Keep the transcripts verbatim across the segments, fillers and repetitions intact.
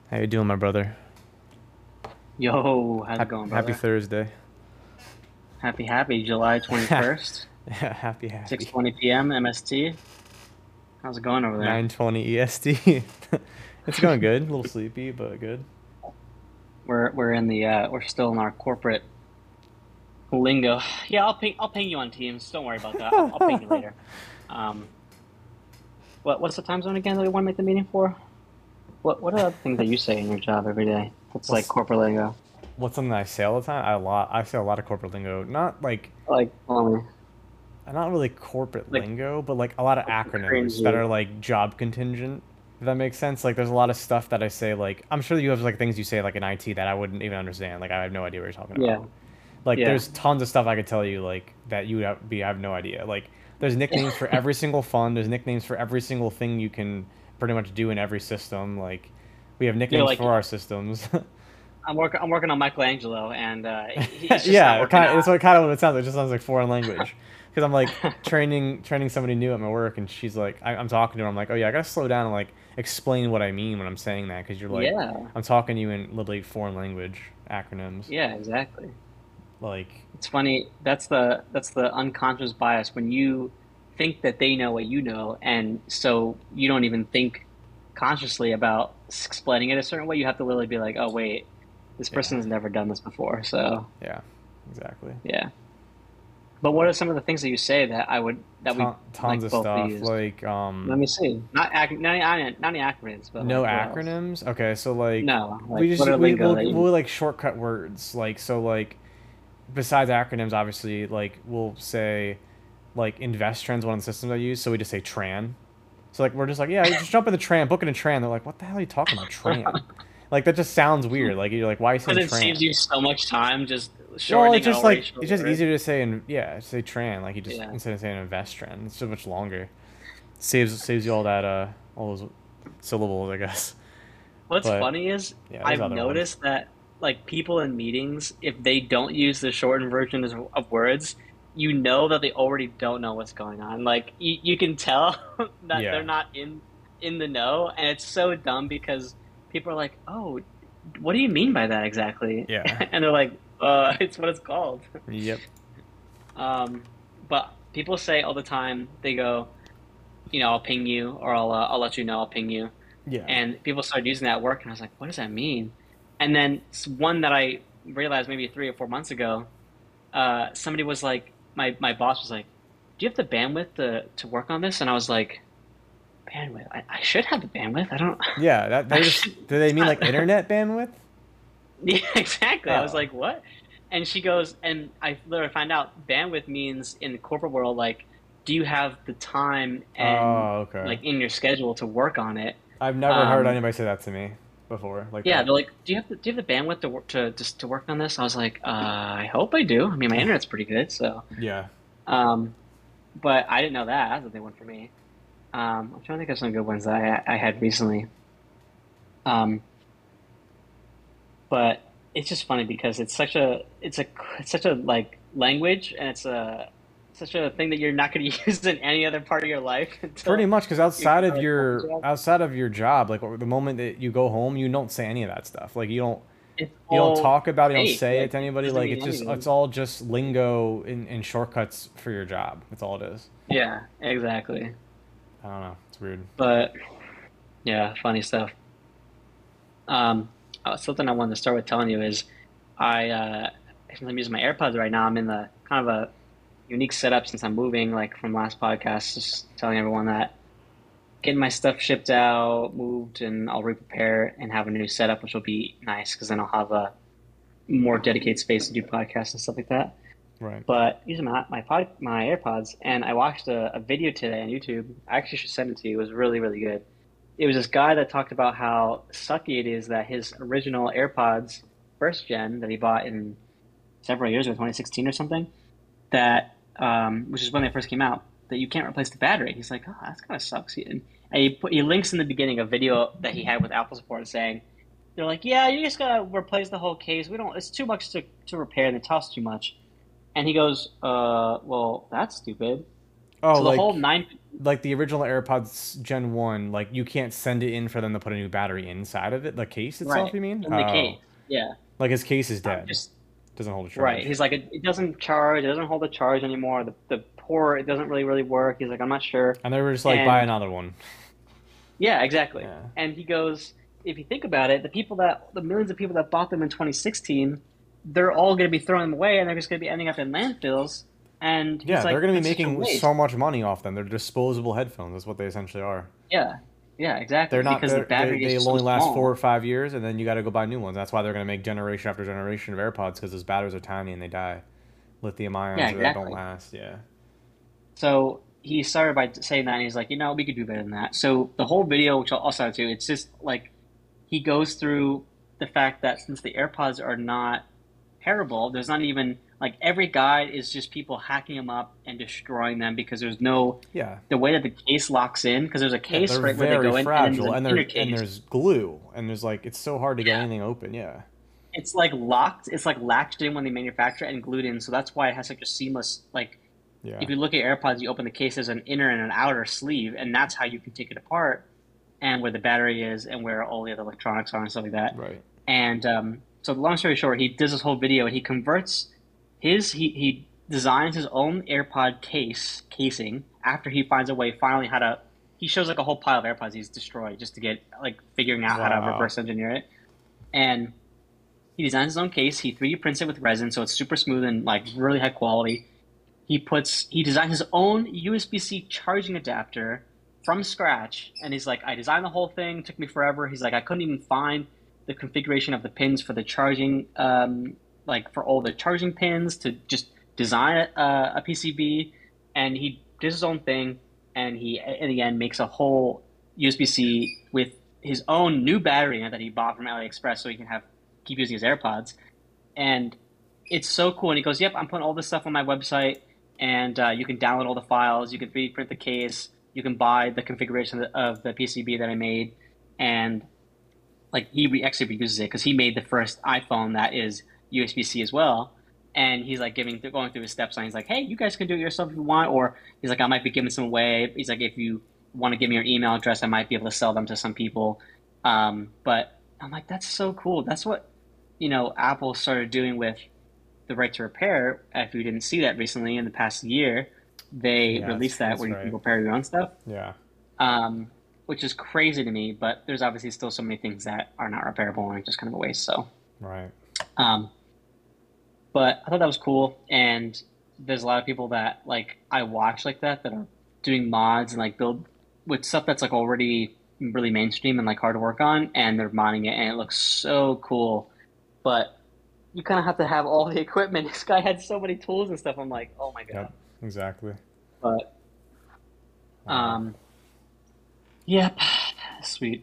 How you doing, my brother? Yo, how's it Happy, going, happy brother? Thursday. Happy, happy July Yeah, twenty-first, happy, happy. six twenty p m M S T. How's it going over there? nine twenty E S T. It's going good. A little sleepy, but good. We're we're in the uh we're still in our corporate lingo. Yeah, I'll ping I'll ping you on Teams. Don't worry about that. I'll, I'll ping you later. Um, what what's the time zone again that we want to make the meeting for? What what are other things that you say in your job every day? That's like What's corporate lingo. what's something I say all the time? I a lot. I say a lot of corporate lingo. Not like Like um not really corporate like lingo, but like a lot of like acronyms that cringy. are like job contingent. If that makes sense. Like there's a lot of stuff that I say. Like I'm sure you have like things you say like in I T that I wouldn't even understand. Like I have no idea what you're talking Yeah, about. Like yeah. there's tons of stuff I could tell you like that you have be have no idea. Like there's nicknames for every single fund. There's nicknames for every single thing you can pretty much do in every system. Like we have You're nicknames like for our systems. I'm working I'm working on Michelangelo and uh he, he's just not Yeah, working kind of, it's out. what kind of what it sounds like. It just sounds like foreign language. Because I'm like training training somebody new at my work, and she's like, I, I'm talking to her. I'm like, oh yeah, I gotta slow down and like explain what I mean when I'm saying that, because you're like, Yeah. I'm talking to you in literally foreign language acronyms. Yeah, exactly. Like, It's funny. That's the that's the unconscious bias when you think that they know what you know, and so you don't even think consciously about s- explaining it a certain way. You have to literally be like, "Oh, wait, this person yeah, has never done this before." So, yeah, exactly. yeah. But what are some of the things that you say that I would that we Ton, tons like of both stuff. used? Like, Let um, me see. Not ac not any, not any acronyms, but no like what else? acronyms. Okay, so like, No, like we what just are we lingo will that you? we'll like shortcut words. Like, so like, besides acronyms, obviously, like we'll say like invest trends, one of the systems I use. So we just say Tran. So like we're just like, yeah, you just jump in the Tran, book in a Tran. They're like, what the hell are you talking about, Tran? Like that just sounds weird. Like you're like, why are you saying Because it saves Tran? you so much time just You know, it's shortening just out like racial it's just words. easier to say and yeah, say Tran. Like you just Yeah. instead of saying invest trend, it's so much longer. Saves saves you all that uh all those syllables, I guess. What's But funny is yeah, there's I've other ones. noticed that like people in meetings, if they don't use the shortened version of, of words, you know that they already don't know what's going on. Like you, you can tell that they're Yeah, not in in the know, and it's so dumb because people are like, "Oh, what do you mean by that exactly?" yeah, And they're like, "Uh, it's what it's called." yep, Um, but people say all the time, they go, you know, I'll ping you, or I'll uh, I'll let you know, I'll ping you. yeah. And people started using that at work, and I was like, what does that mean? And then one that I realized maybe three or four months ago, uh, somebody was like, my my boss was like, "Do you have the bandwidth to to work on this?" And I was like, "Bandwidth? I, I should have the bandwidth. I don't. Yeah, that I they just should. do they It's mean not." like internet bandwidth? Yeah, exactly. I was Oh. like, "What?" And she goes, and I literally find out bandwidth means in the corporate world, like, do you have the time and Oh, okay. like in your schedule to work on it? I've never heard Um, anybody say that to me before, like Yeah, that. they're like, "Do you have the, do you have the bandwidth to work to just to work on this?" I was like, uh, "I hope I do. I mean, my internet's pretty good, so." Yeah. Um, but I didn't know that. That's a big one for me. Um, I'm trying to think of some good ones that I I had recently. Um, but it's just funny because it's such a it's a it's such a like language, and it's a such a thing that you're not going to use in any other part of your life Pretty until much, because you outside get of a corporate your job. outside of your job, like the moment that you go home, you don't say any of that stuff. Like you don't It's you don't all talk about it, you don't fake. say it Like to it anybody. doesn't Like mean it's just it's anything. all just lingo and, and shortcuts for your job. That's all it is. Yeah, exactly. I don't know. It's weird. But yeah, funny stuff. Um, uh, something I wanted to start with telling you is I uh, since I'm using my AirPods right now, I'm in the kind of a unique setup since I'm moving, like from last podcast, just telling everyone that getting my stuff shipped out, moved, and I'll re-prepare and have a new setup, which will be nice because then I'll have a more dedicated space to do podcasts and stuff like that. Right. But using my my pod, my AirPods, and I watched a, a video today on YouTube. I actually should send it to you. It was really, really good. It was this guy that talked about how sucky it is that his original AirPods first gen that he bought in several years ago, twenty sixteen or something, that um, which is when they first came out, that you can't replace the battery. He's like, oh, that kind of sucks. And, and he put he links in the beginning a video that he had with Apple support saying they're like, yeah, you just gotta replace the whole case. We don't. It's too much to to repair and it costs too much. And he goes, uh, well, that's stupid. Oh, So the whole like nine. like the original AirPods Gen one, like you can't send it in for them to put a new battery inside of it, the case itself, Right. you mean? In the Oh. case. Yeah. Like his case is Um, dead. just Doesn't hold a right. charge. He's like, it, it doesn't charge. It doesn't hold the charge anymore. The the port, it doesn't really really work. He's like, I'm not sure. And they were just like, buy And another one. yeah, exactly. Yeah. And he goes, if you think about it, the people that the millions of people that bought them in twenty sixteen, they're all going to be throwing them away, and they're just going to be ending up in landfills. And he's Yeah, they're like, gonna be that's such a making waste. so much money off them. They're disposable headphones. That's what they essentially are. Yeah, yeah, exactly. They're not. Because the They're, they battery is they just so only last four or small. five years, and then you got to go buy new ones. That's why they're gonna make generation after generation of AirPods because those batteries are tiny and they die. Lithium Yeah, ions that don't exactly. last. Yeah. So he started by saying that, and he's like, you know, we could do better than that. So the whole video, which I'll also add to, it's just like he goes through the fact that since the AirPods are not terrible, there's not even like every guide is just people hacking them up and destroying them because there's no Yeah. the way that the case locks in because there's a Yeah. case They're right where they very go in, and then there's fragile, an and inner there and case. there's glue, and there's like it's so hard to get Yeah, anything open. Yeah. it's like locked. It's like latched in when they manufacture it and glued in. So that's why it has such a seamless like. Yeah. If you look at AirPods, you open the case, there's an inner and an outer sleeve, and that's how you can take it apart and where the battery is and where all the other electronics are and stuff like that. Right. And um, so, long story short, he does this whole video and he converts his he he designs his own AirPod case casing after he finds a way finally how to. He shows like a whole pile of AirPods he's destroyed just to get like figuring out how to Wow. reverse engineer it. And he designs his own case. He three D prints it with resin, so it's super smooth and like really high quality. He puts he designed his own U S B C charging adapter from scratch, and he's like, I designed the whole thing. It took me forever. He's like, I couldn't even find the configuration of the pins for the charging, um, like for all the charging pins to just design a, a P C B, and he did his own thing, and he in the end makes a whole U S B C with his own new battery in it that he bought from AliExpress, so he can have keep using his AirPods, and it's so cool. And he goes, "Yep, I'm putting all this stuff on my website, and uh, you can download all the files. You can three D print the case. You can buy the configuration of the, of the P C B that I made." And like he re- actually reuses it because he made the first iPhone that is U S B C as well. And he's like giving, going through his steps, and he's like, "Hey, you guys can do it yourself if you want." Or he's like, "I might be giving some away." He's like, "If you want to give me your email address, I might be able to sell them to some people." Um, but I'm like, that's so cool. That's what you know Apple started doing with the right to repair. If you didn't see that recently in the past year, they Yeah. That's released that that's where you can right. repair your own stuff, Yeah. um, which is crazy to me. But there's obviously still so many things that are not repairable and are just kind of a waste. So, Right. um, but I thought that was cool. And there's a lot of people that like I watch like that that are doing mods and like build with stuff that's like already really mainstream and like hard to work on, and they're modding it, and it looks so cool. But you kind of have to have all the equipment. This guy had so many tools and stuff. I'm like, oh my god. Yep. Exactly. But Wow. um, yep, sweet.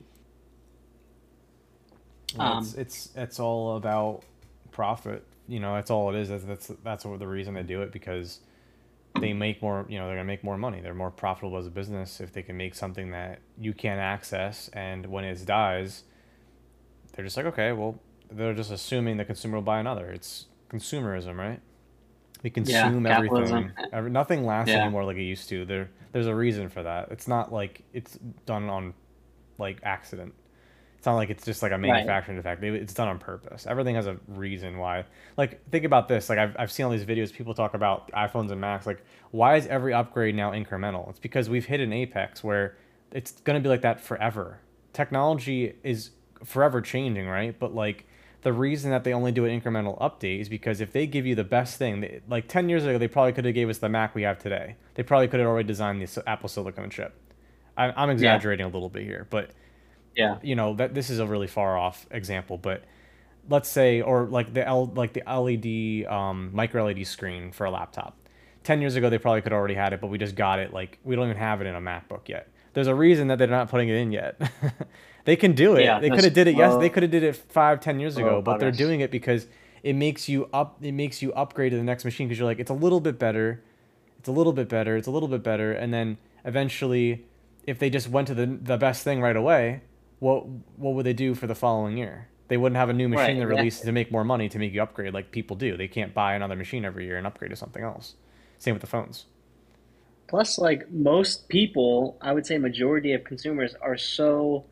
Yeah, it's Um, it's it's all about profit. You know, that's all it is. That's that's that's what the reason they do it because they make more. You know, they're gonna make more money. They're more profitable as a business if they can make something that you can't access. And when it dies, they're just like, okay, well, they're just assuming the consumer will buy another. It's consumerism, right? We yeah, consume capitalism. everything. Every, nothing lasts Yeah, anymore like it used to. There, there's a reason for that. It's not like it's done on like accident. It's not like it's just like a right. manufacturing defect. It- It's done on purpose. Everything has a reason why. Like, think about this. Like, I've, I've seen all these videos. People talk about iPhones and Macs. Like, why is every upgrade now incremental? It's because we've hit an apex where it's going to be like that forever. Technology is forever changing, right? But, like, the reason that they only do an incremental update is because if they give you the best thing, they, like ten years ago, they probably could have gave us the Mac we have today. They probably could have already designed the Apple Silicon chip. I, I'm Yeah, exaggerating a little bit here, but yeah, you know that this is a really far off example, but let's say or like the L like the L E D um, micro L E D screen for a laptop. Ten years ago, they probably could have already had it, but we just got it. Like we don't even have it in a MacBook yet. There's a reason that they're not putting it in yet. They can do it. yeah. They No, could have did it. Yes, they slow, could have did it five, ten years slow ago, but they're progress. doing it because it makes you up. It makes you upgrade to the next machine because you're like, it's a little bit better. It's a little bit better. It's a little bit better, and then eventually, if they just went to the the best thing right away, what what would they do for the following year? They wouldn't have a new Right, machine to release exactly. to make more money to make you upgrade like people do. They can't buy another machine every year and upgrade to something else. Same with the phones. Plus, like most people, I would say majority of consumers are so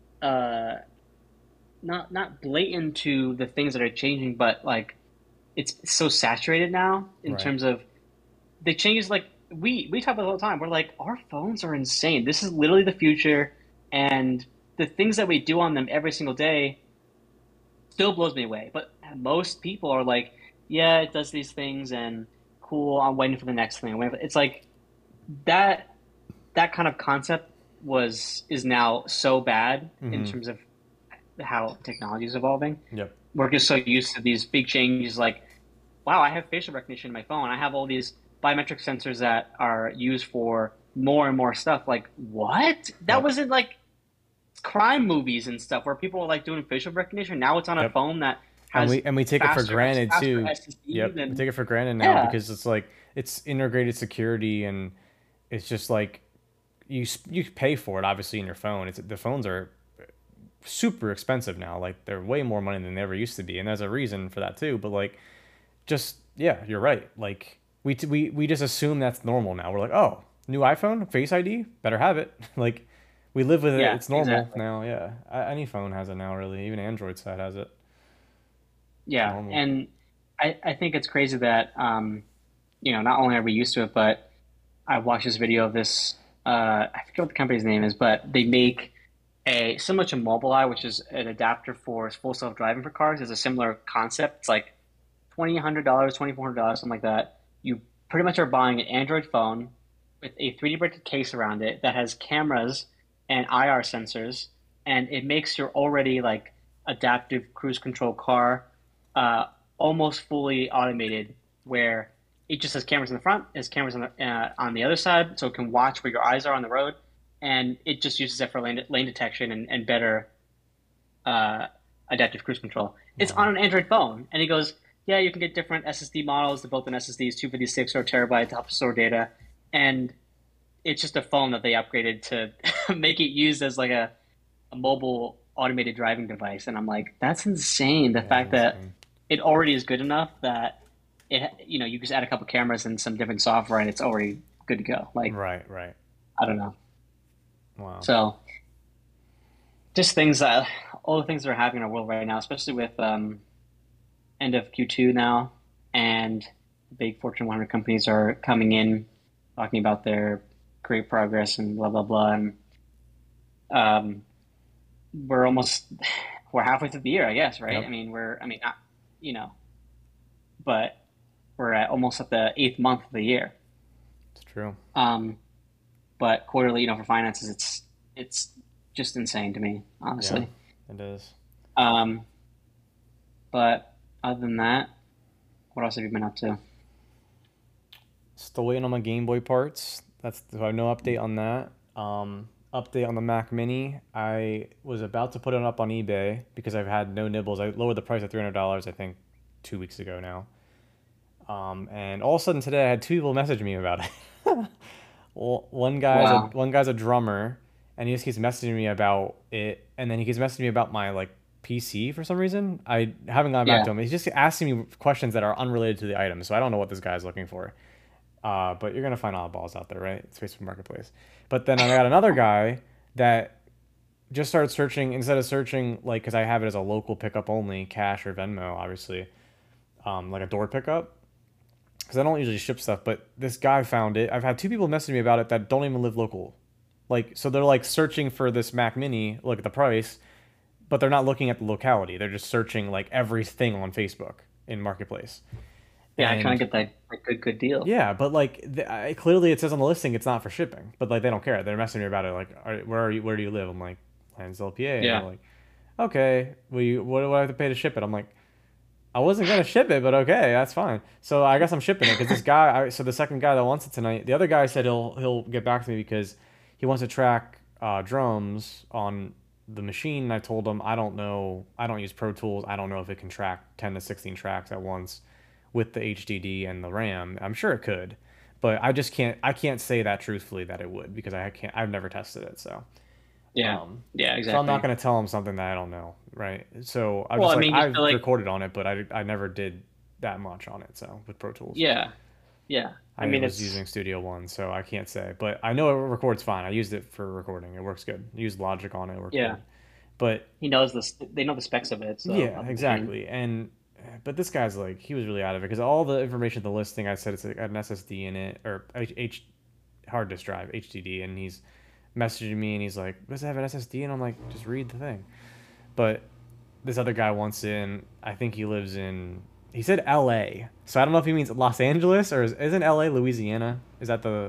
uh not not blatant to the things that are changing, but like it's so saturated now in Right. terms of the changes. Like we we talk about it all the time. We're like, our phones are insane. This is literally the future, and the things that we do on them every single day still blows me away. But most people are like, yeah, it does these things, and cool. I'm waiting for the next thing. I'm waiting for, it's like that that kind of concept was is now so bad in Mm-hmm. terms of how technology is evolving. Yep. We're just so used to these big changes like, wow, I have facial recognition in my phone. I have all these biometric sensors that are used for more and more stuff. Like, what? That Yep. wasn't like crime movies and stuff where people are like doing facial recognition. Now it's on a Yep. phone that And has we and we take it for faster granted faster too. S S Ds Yep. We and take it for granted now yeah, because it's like it's integrated security and it's just like you s- you pay for it obviously in your phone. It's the phones are super expensive now. Like they're way more money than they ever used to be, and there's a reason for that too. But like just yeah, you're right. Like we t- we we just assume that's normal now. We're like, oh, new iPhone, Face I D, better have it. Like we live with it. yeah, It's normal exactly. now. Yeah, A- any phone has it now. Really, even Android side has it. It's Yeah, normal. and I I think it's crazy that um you know, not only are we used to it, but I watched this video of this. Uh, I forget what the company's name is, but they make a similar to Mobileye, which is an adapter for full self driving for cars. It's a similar concept. It's like twenty hundred dollars, twenty four hundred dollars, something like that. You pretty much are buying an Android phone with a three D printed case around it that has cameras and I R sensors, and it makes your already like adaptive cruise control car uh, almost fully automated, where it just has cameras in the front, it has cameras on the uh, on the other side, so it can watch where your eyes are on the road, and it just uses it for lane lane detection and, and better uh, adaptive cruise control. It's on Wow. an Android phone, and he goes, "Yeah, you can get different S S D models. They're both in S S Ds, two fifty-six or a terabyte to help store data, and it's just a phone that they upgraded to make it used as like a, a mobile automated driving device." And I'm like, that's insane. The That is fact that insane. it already is good enough that it, you know, you just add a couple cameras and some different software, and it's already good to go. Like, Right. Right. I don't know. Wow. So just things that all the things that are happening in our world right now, especially with um, end of Q two now, and big Fortune one hundred companies are coming in talking about their great progress and blah blah blah. And um, we're almost we're halfway through the year, I guess, right? I Yep. mean, we're I mean, not, you know, but we're at almost at the eighth month of the year. It's true. Um, but quarterly, you know, for finances, it's it's just insane to me, Yeah. honestly. It is. Um, but other than that, what else have you been up to? Still waiting on my Game Boy parts. That's so I have no update on that. Um, update on the Mac Mini. I was about to put it up on eBay because I've had no nibbles. I lowered the price at three hundred dollars. I think two weeks ago now. Um, and all of a sudden today, I had two people message me about it. Well, one guy's a Wow. one guy's a drummer, and he just keeps messaging me about it, and then he keeps messaging me about my like P C for some reason. I haven't gone back Yeah. to him. He's just asking me questions that are unrelated to the item, so I don't know what this guy's looking for. Uh, but you're gonna find oddballs out there, right? It's Facebook Marketplace. But then I got another guy that just started searching instead of searching like because I have it as a local pickup only, cash or Venmo, obviously, um, like a door pickup because I don't usually ship stuff. But this guy found it. I've had two people message me about it that don't even live local. Like so, they're like searching for this Mac Mini, look at the price, but they're not looking at the locality. They're just searching like everything on Facebook in Marketplace. Yeah, I trying And to get that, that good good deal. yeah, but like the, I, clearly it says on the listing it's not for shipping, but like they don't care. They're messing me about it. Like, are, where are you? Where do you live? I'm like, Lansdale, P A, and they're Yeah. like, okay, well, you what do I have to pay to ship it? I'm like, I wasn't gonna ship it, but okay, that's fine. So I guess I'm shipping it because this guy. I, so the second guy that wants it tonight, the other guy said he'll he'll get back to me because he wants to track uh, drums on the machine. And I told him I don't know. I don't use Pro Tools. I don't know if it can track ten to sixteen tracks at once with the H D D and the RAM. I'm sure it could, but I just can't. I can't say that truthfully that it would because I can't. I've never tested it. So. Yeah. Um, Yeah, so I'm not exactly. gonna tell him something that I don't know, right? So I'm Well, just I like mean, just I've feel like recorded on it, but I I never did that much on it. So with Pro Tools, yeah. Yeah. I I mean, was it's using Studio One, so I can't say, but I know it records fine. I used it for recording. It works good. I used Logic on it. It worked yeah. good. But He knows this. They know the specs of it, so yeah, I'll be fine. exactly. And but this guy's like, he was really out of it because all the information, the listing, I said it's like an S S D in it or H, H hard disk drive, H D D, and he's messaging me and he's like, does it have an S S D? And I'm like, just read the thing. But this other guy wants in. I think he lives in. He said L A, so I don't know if he means Los Angeles or is, isn't L A Louisiana? Is that the?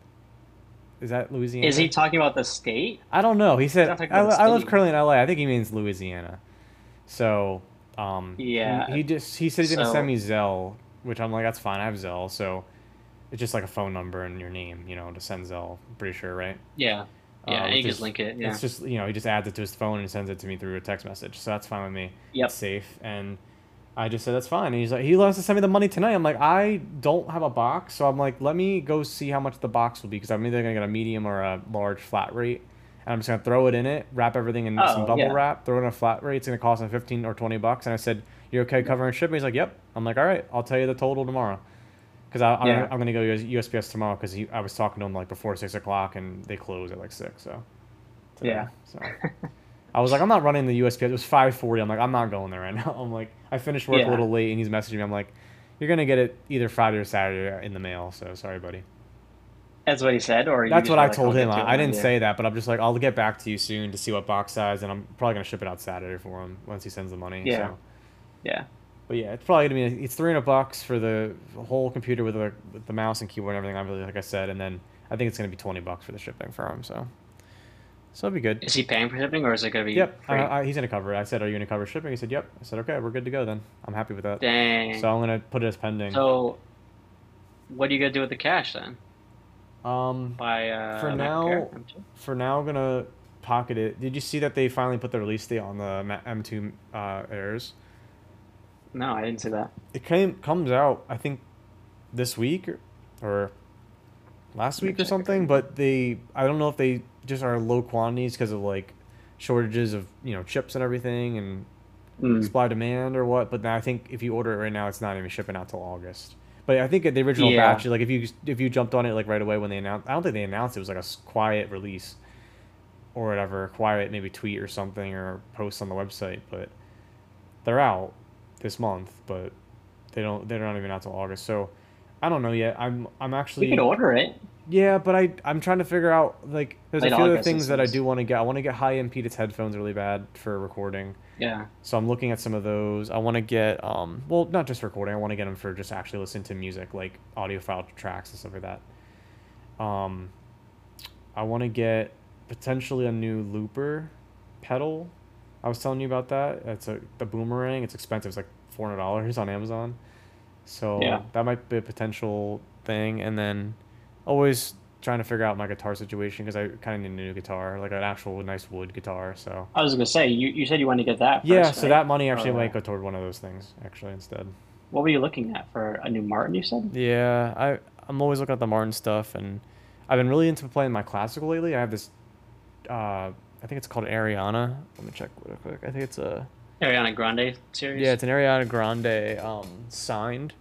Is that Is he Louisiana? talking about the state? I don't know. He He's said not talking I, about the I live city. currently in L A. I think he means Louisiana. So, um, he Yeah. he just he said he's gonna send So me Zelle, which I'm like, that's fine. I have Zelle, so it's just like a phone number and your name, you know, to send Zelle. I'm pretty sure, right? yeah, yeah. Uh, And you which just is link it. it's Yeah. just you know he just adds it to his phone and sends it to me through a text message, so that's fine with me. It's Yep. safe, and I just said that's fine. And he's like, he wants to send me the money tonight. I'm like, I don't have a box, so I'm like, let me go see how much the box will be because I'm either gonna get a medium or a large flat rate. And I'm just gonna throw it in it, wrap everything in some Oh bubble yeah. wrap, throw it in a flat rate. It's gonna cost him fifteen or twenty bucks. And I said, "You're okay covering shipping?" He's like, "Yep." I'm like, "All right, I'll tell you the total tomorrow." Because I'm gonna, Yeah. I'm gonna go U S P S tomorrow because I was talking to him like before six o'clock and they close at like six. So today, Yeah. so I was like, I'm not running the U S P S. It was five forty. I'm like, I'm not going there right now. I'm like, I finished work a Yeah. little late and he's messaging me. I'm like, you're gonna get it either Friday or Saturday in the mail. So sorry, buddy. That's what he said, or you That's just what were I like, I'll told him. get to it I, I when I didn't do. say that, but I'm just like, I'll get back to you soon to see what box size, and I'm probably gonna ship it out Saturday for him once he sends the money. Yeah. So, Yeah. but yeah, it's probably gonna be it's three hundred bucks for the whole computer with the with the mouse and keyboard and everything. I really like I said, and then I think it's gonna be twenty bucks for the shipping for him. So, so it'll be good. Is he paying for shipping, or is it gonna be Yep, I, free? I, he's gonna cover it. I said, "Are you gonna cover shipping?" He said, "Yep." I said, "Okay, we're good to go then. I'm happy with that." So Dang. I'm gonna put it as pending. So what are you gonna do with the cash then? Um, Buy for uh, MacBook Air now, M two? for now, I'm gonna pocket it. Did you see that they finally put the release date on the Ma- M two uh, Airs? No, I didn't see that. It came comes out, I think, this week or, or last Let me week or check it right something. now. But they, I don't know if they just are low quantities because of like shortages of you know chips and everything and Mm. supply demand or what. But now I think if you order it right now, it's not even shipping out till August. But I think the original Yeah. batch, like if you if you jumped on it like right away when they announced, I don't think they announced it was like a s- quiet release or whatever, quiet maybe tweet or something or post on the website. But they're out this month, but they don't they're not even out till August. So I don't know yet. I'm I'm We could actually order it. yeah, but I I'm trying to figure out like there's a Late few other August, it things that I says. do want to get. I want to get high impedance headphones really bad for recording. Yeah. So I'm looking at some of those. I want to get um well not just recording. I want to get them for just actually listening to music like audiophile tracks and stuff like that. Um I want to get potentially a new looper pedal. I was telling you about that. It's a the boomerang. It's expensive. It's like four hundred dollars on Amazon. Yeah. So that might be a potential thing. And then always trying to figure out my guitar situation because I kind of need a new guitar, like an actual nice wood guitar. So I was gonna say you, you said you wanted to get that yeah, first, so right? that money actually Or might go toward one of those things actually instead. what were you looking at for a new Martin? You said. Yeah, I I'm always looking at the Martin stuff, and I've been really into playing my classical lately. I have this, uh, I think it's called Ariana. Let me check real quick. I think it's a Ariana Grande yeah, series. it's an Ariana Grande um signed.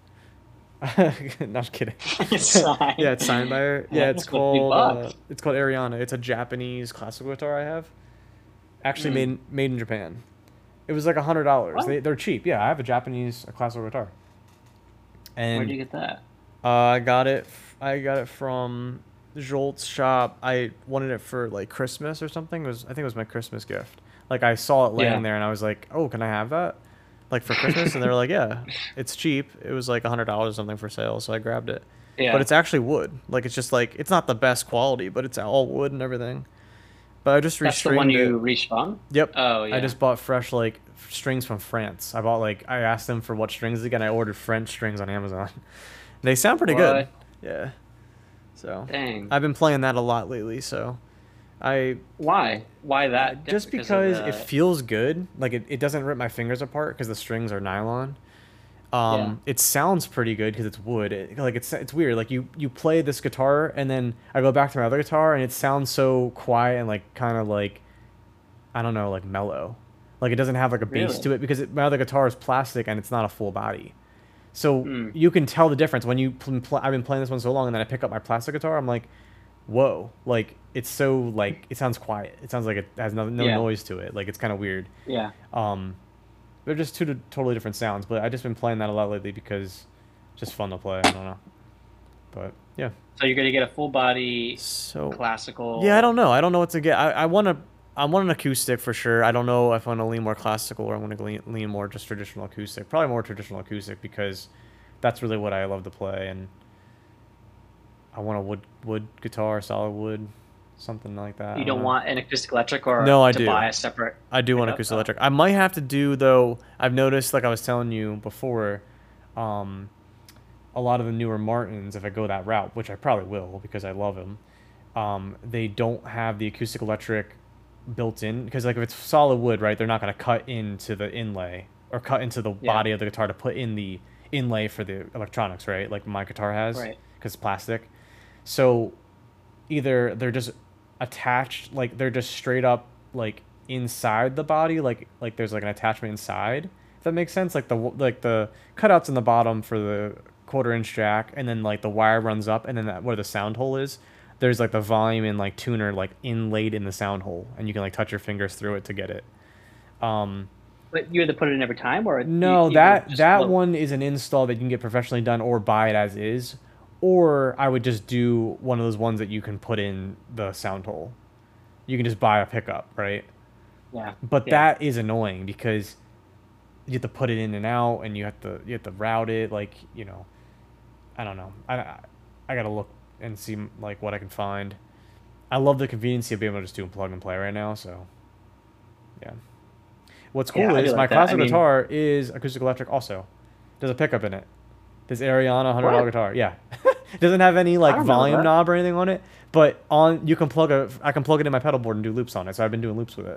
Not kidding. It's fine. Yeah, it's signed by her. Yeah, Yeah, it's that's fifty called uh, bucks. it's called Ariana. It's a Japanese classical guitar I have. Actually made Mm. in- made in Japan. It was like a hundred dollars. What? They they're cheap. Yeah, I have a Japanese classical guitar, Where'd and you get that? uh, I got it. f- I got it from Jolt's shop. I wanted it for like Christmas or something. It was I think it was my Christmas gift. Like I saw it laying Yeah. there, and I was like, "Oh, can I have that?" Like for Christmas, and they were like, "Yeah, it's cheap." It was like a hundred dollars or something for sale, so I grabbed it. But Yeah. it's actually wood. Like it's just like it's not the best quality, but it's all wood and everything. But I just That's the one restringed it. you restrung? Yep. Oh I yeah. just bought fresh like strings from France. I bought like I asked them for what strings again. I ordered French strings on Amazon. They sound pretty good. What? Yeah. So Dang. I've been playing that a lot lately. So I Why? Why uh, that? just Different because of because it the feels good. Like it, it doesn't rip my fingers apart because the strings are nylon. yeah. Um, it sounds pretty good because it's wood. It, like it's it's weird. Like you you play this guitar and then I go back to my other guitar and it sounds so quiet and like kind of like I don't know like mellow. Like it doesn't have like a bass Really? to it because it, my other guitar is plastic and it's not a full body. So Mm. you can tell the difference when you pl- pl- I've been playing this one so long, and then I pick up my plastic guitar. I'm like, whoa, like it's so like it sounds quiet. It sounds like it has no no Yeah. noise to it. Like it's kind of weird. Yeah. Um, they're just two totally different sounds. But I just been playing that a lot lately because it's just fun to play. I don't know, but yeah. So you're gonna get a full body So yeah, I classical. don't know. I don't know what to get. I I want to. I want an acoustic for sure. I don't know if I want to lean more classical or I want to lean, lean more just traditional acoustic. Probably more traditional acoustic because that's really what I love to play, and I want a wood wood guitar, solid wood, something like that. I You don't don't know. want an acoustic electric or No, I to buy do. a separate I do want pickup? acoustic Oh, electric. I might have to do though. I've noticed, like I was telling you before, um, a lot of the newer Martins, if I go that route, which I probably will because I love them, um, they don't have the acoustic electric built in because like if it's solid wood, right, they're not going to cut into the inlay or cut into the yeah. body of the guitar to put in the inlay for the electronics, right? Like my guitar has Right. because it's plastic. So either they're just attached, like they're just straight up like inside the body, like like there's like an attachment inside. If that makes sense, like the like the cutouts in the bottom for the quarter inch jack, and then like the wire runs up, and then that where the sound hole is, there's like the volume and like tuner like inlaid in the sound hole, and you can like touch your fingers through it to get it. Um, But you either put it in every time or you, no, you would that just that float. one is an install that you can get professionally done or buy it as is. Or I would just do one of those ones that you can put in the sound hole. You can just buy a pickup, right? Yeah. But Yeah. that is annoying because you have to put it in and out, and you have to you have to route it. Like you know, I don't know. I I, I gotta look and see like what I can find. I love the convenience of being able to just do a plug and play right now. So yeah. What's Yeah, cool I do is my like that. I classic mean, guitar is acoustic electric also. There's a pickup in it. This Ariana one hundred dollar what? guitar. Yeah. It doesn't have any I like don't know volume that. knob or anything on it, but on you can plug a I can plug it in my pedal board and do loops on it. So I've been doing loops with it.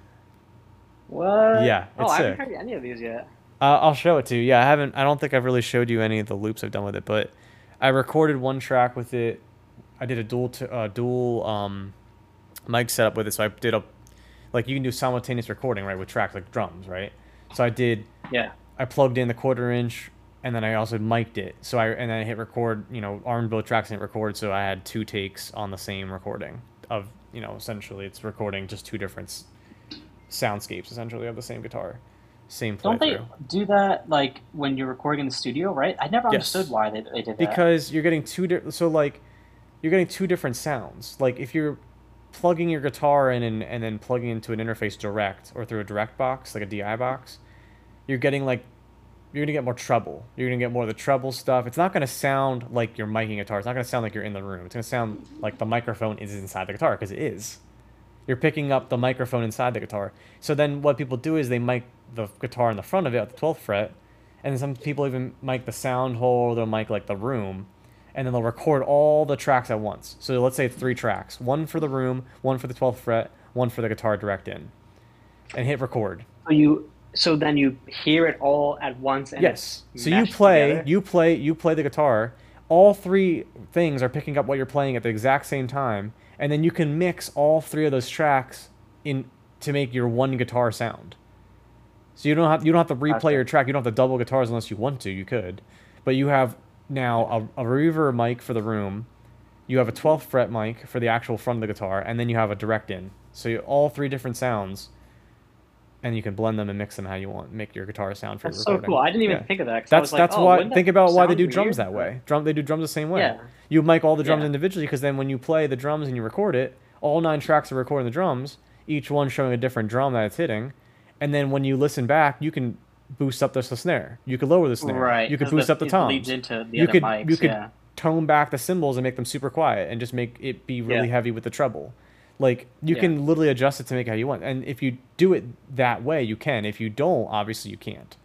What? Yeah, Oh, it's I haven't sick. heard any of these yet. Uh, I'll show it to you. Yeah, I haven't. I don't think I've really showed you any of the loops I've done with it, but I recorded one track with it. I did a dual t- uh, dual um, mic setup with it, so I did a like you can do simultaneous recording right with tracks like drums, right? So I did. Yeah. I plugged in the quarter inch, and then I also mic'd it. So I and then I hit record. You know, armed both tracks and hit record. So I had two takes on the same recording of you know essentially it's recording just two different s- soundscapes essentially of the same guitar, same Don't they playthrough. do that like when you're recording in the studio, right? I never understood Yes. why they, they did that. Because you're getting two di- so like you're getting two different sounds. Like if you're plugging your guitar in and, and then plugging into an interface direct or through a direct box, like a D I box, you're getting like you're gonna get more treble. You're gonna get more of the treble stuff. It's not gonna sound like you're miking a guitar. It's not gonna sound like you're in the room. It's gonna sound like the microphone is inside the guitar because it is. You're picking up the microphone inside the guitar. So then what people do is they mic the guitar in the front of it at the twelfth fret, and then some people even mic the sound hole, they'll mic like the room, and then they'll record all the tracks at once. So let's say it's three tracks, one for the room, one for the twelfth fret, one for the guitar direct in, and hit record. So you, so then you hear it all at once and it's Yes. So you meshed play, together. you play, you play the guitar. All three things are picking up what you're playing at the exact same time, and then you can mix all three of those tracks in to make your one guitar sound. So you don't have you don't have to replay Gotcha. your track. You don't have to double guitars unless you want to. You could, but you have now a, a reverb mic for the room. You have a twelfth fret mic for the actual front of the guitar, and then you have a direct in. So you, all three different sounds, and you can blend them and mix them how you want. Make your guitar sound for your That's so recording. cool. I didn't even Yeah. think of that because I That's was like, that's oh, why. wouldn't Think that about why they sound do drums weird? that But way. Drum they do drums the same way. yeah, You mic all the drums yeah, individually because then when you play the drums and you record it, all nine tracks are recording the drums, each one showing a different drum that it's hitting, and then when you listen back, you can boost up the snare. You could lower the snare. right. You could Because boost the up the it leads toms. into the You other could you mics. could Yeah, tone back the cymbals and make them super quiet and just make it be really yeah, heavy with the treble. Like you yeah. can literally adjust it to make it how you want. And if you do it that way, you can. If you don't, obviously you can't.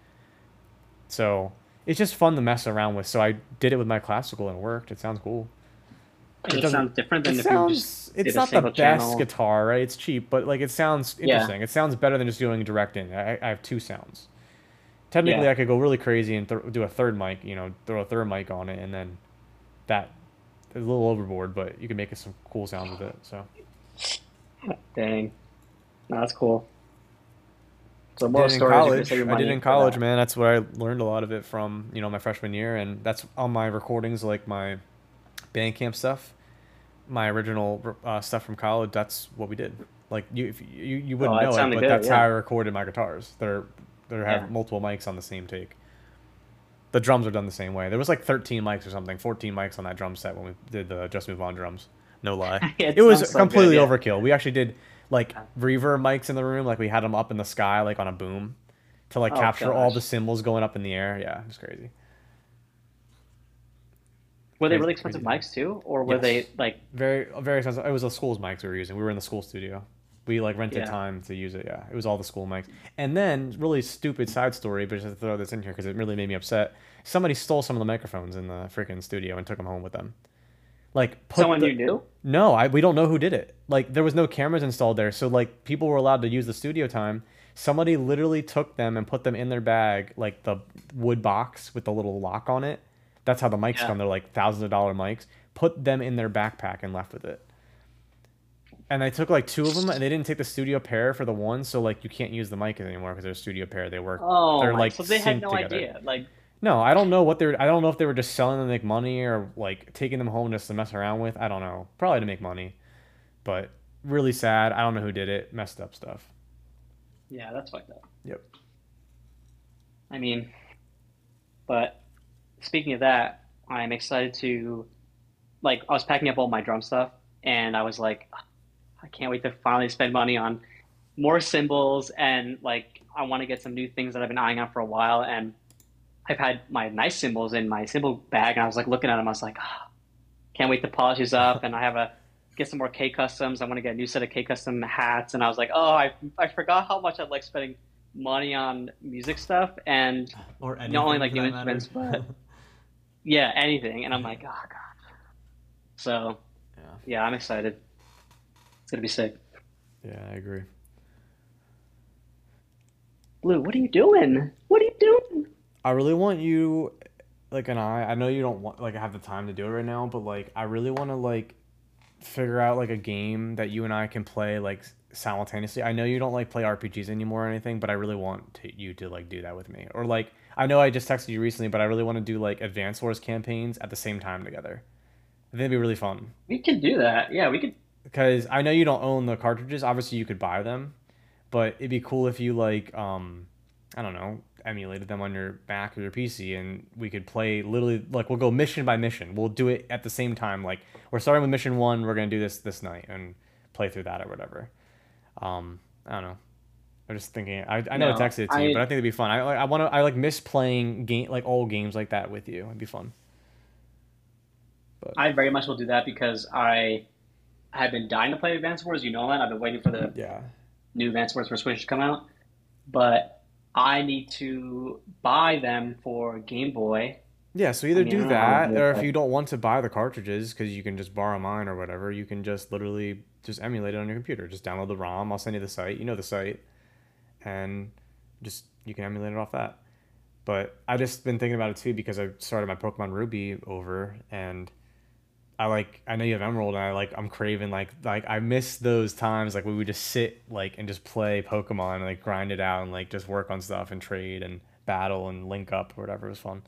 So it's just fun to mess around with. So I did it with my classical and it worked. It sounds cool. And It it doesn't. sounds different It than if you just sounds. It's did a not the single best channel. guitar, right? It's cheap, but like it sounds Yeah, interesting. It sounds better than just doing direct in. I, I have two sounds. Technically, yeah. I could go really crazy and th- do a third mic. You know, throw a third mic on it, and then that is a little overboard, but you can make it some cool sounds with it. So Dang, no, that's cool. So Did moral it in story is you're gonna save college. your I did it money in for college, that. man. That's where I learned a lot of it from, you know, my freshman year, and that's on my recordings, like my Bandcamp stuff, my original uh, stuff from college. That's what we did. Like you, if you, you Oh, wouldn't that know it, sounded but good. that's how I Yeah, recorded my guitars. They're they yeah. have multiple mics on the same take. The drums are done the same way. There was like thirteen mics or something, fourteen mics on that drum set when we did the Just Move On drums. No lie. It It was sounds so good. completely Yeah. overkill. We actually did like Yeah. reverb mics in the room, like we had them up in the sky like on a boom to like Oh capture all the gosh. cymbals going up in the air. Yeah, it was crazy. Were they Crazy, really crazy expensive time. mics too, or were Yes. they like? Very very expensive. It was the school's mics we were using. We were in the school studio. We like rented Yeah. time to use it. Yeah, it was all the school mics. And then, really stupid side story, but just to throw this in here because it really made me upset. Somebody stole some of the microphones in the freaking studio and took them home with them. Like, put Someone the you knew? no, I we don't know who did it. Like, there was no cameras installed there, so like people were allowed to use the studio time. Somebody literally took them and put them in their bag, like the wood box with the little lock on it. That's how the mics Yeah. come. They're like thousands of dollar mics. Put them in their backpack and left with it. And I took like two of them, and they didn't take the studio pair for the one, so like you can't use the mic anymore because they're studio pair. They work, Oh they're my. like So they had synced no together. idea. Like, No, I don't know what they're. I don't know if they were just selling them to make money or like taking them home just to mess around with. I don't know. Probably to make money, but really sad. I don't know who did it. Messed up stuff. yeah, that's fucked up. Yep. I mean, but speaking of that, I'm excited to like I was packing up all my drum stuff, and I was like, I can't wait to finally spend money on more cymbals, and like I want to get some new things that I've been eyeing out for a while, and I've had my nice cymbals in my cymbal bag, and I was like looking at them, I was like, oh, can't wait to polish these up, and I have a get some more K customs. I want to get a new set of K custom hats, and I was like, oh, I I forgot how much I like spending money on music stuff, and Or not only anything like for new that matter. instruments, but yeah, anything. And I'm like, oh god. So Yeah. yeah, I'm excited. It's gonna be sick. Yeah, I agree. Blue, what are you doing? What are you doing? I really want you, like, and I. I know you don't want like have the time to do it right now, but like, I really want to like figure out like a game that you and I can play like simultaneously. I know you don't like play R P Gs anymore or anything, but I really want to, you to like do that with me. Or like I know I just texted you recently, but I really want to do like Advance Wars campaigns at the same time together. I think it'd be really fun We could do that. Yeah, we could. because I know you don't own the cartridges. Obviously, you could buy them, but it'd be cool if you like um I don't know, emulated them on your Mac or your P C, and we could play literally like we'll go mission by mission. We'll do it at the same time. Like we're starting with mission one, we're gonna do this this night and play through that or whatever. Um, I don't know. I'm just thinking. I, I know I No, texted it to you, but I I think it'd be fun. I I want to. I like miss playing game like old games like that with you. It'd be fun. But I very much will do that because I have been dying to play Advance Wars. You know that. I've been waiting for the yeah, new Advance Wars for Switch to come out, but I need to buy them for Game Boy. yeah. So I either mean, I do don't know how to that, do it, or if but you don't want to buy the cartridges because you can just borrow mine or whatever, you can just literally just emulate it on your computer. Just download the ROM. I'll send you the site. You know the site, and just you can emulate it off that. But I just been thinking about it too because I started my Pokemon Ruby over, and I like I know you have Emerald, and I like I'm craving like like I miss those times like we would just sit like and just play Pokemon and like grind it out and like just work on stuff and trade and battle and link up or whatever. It was fun.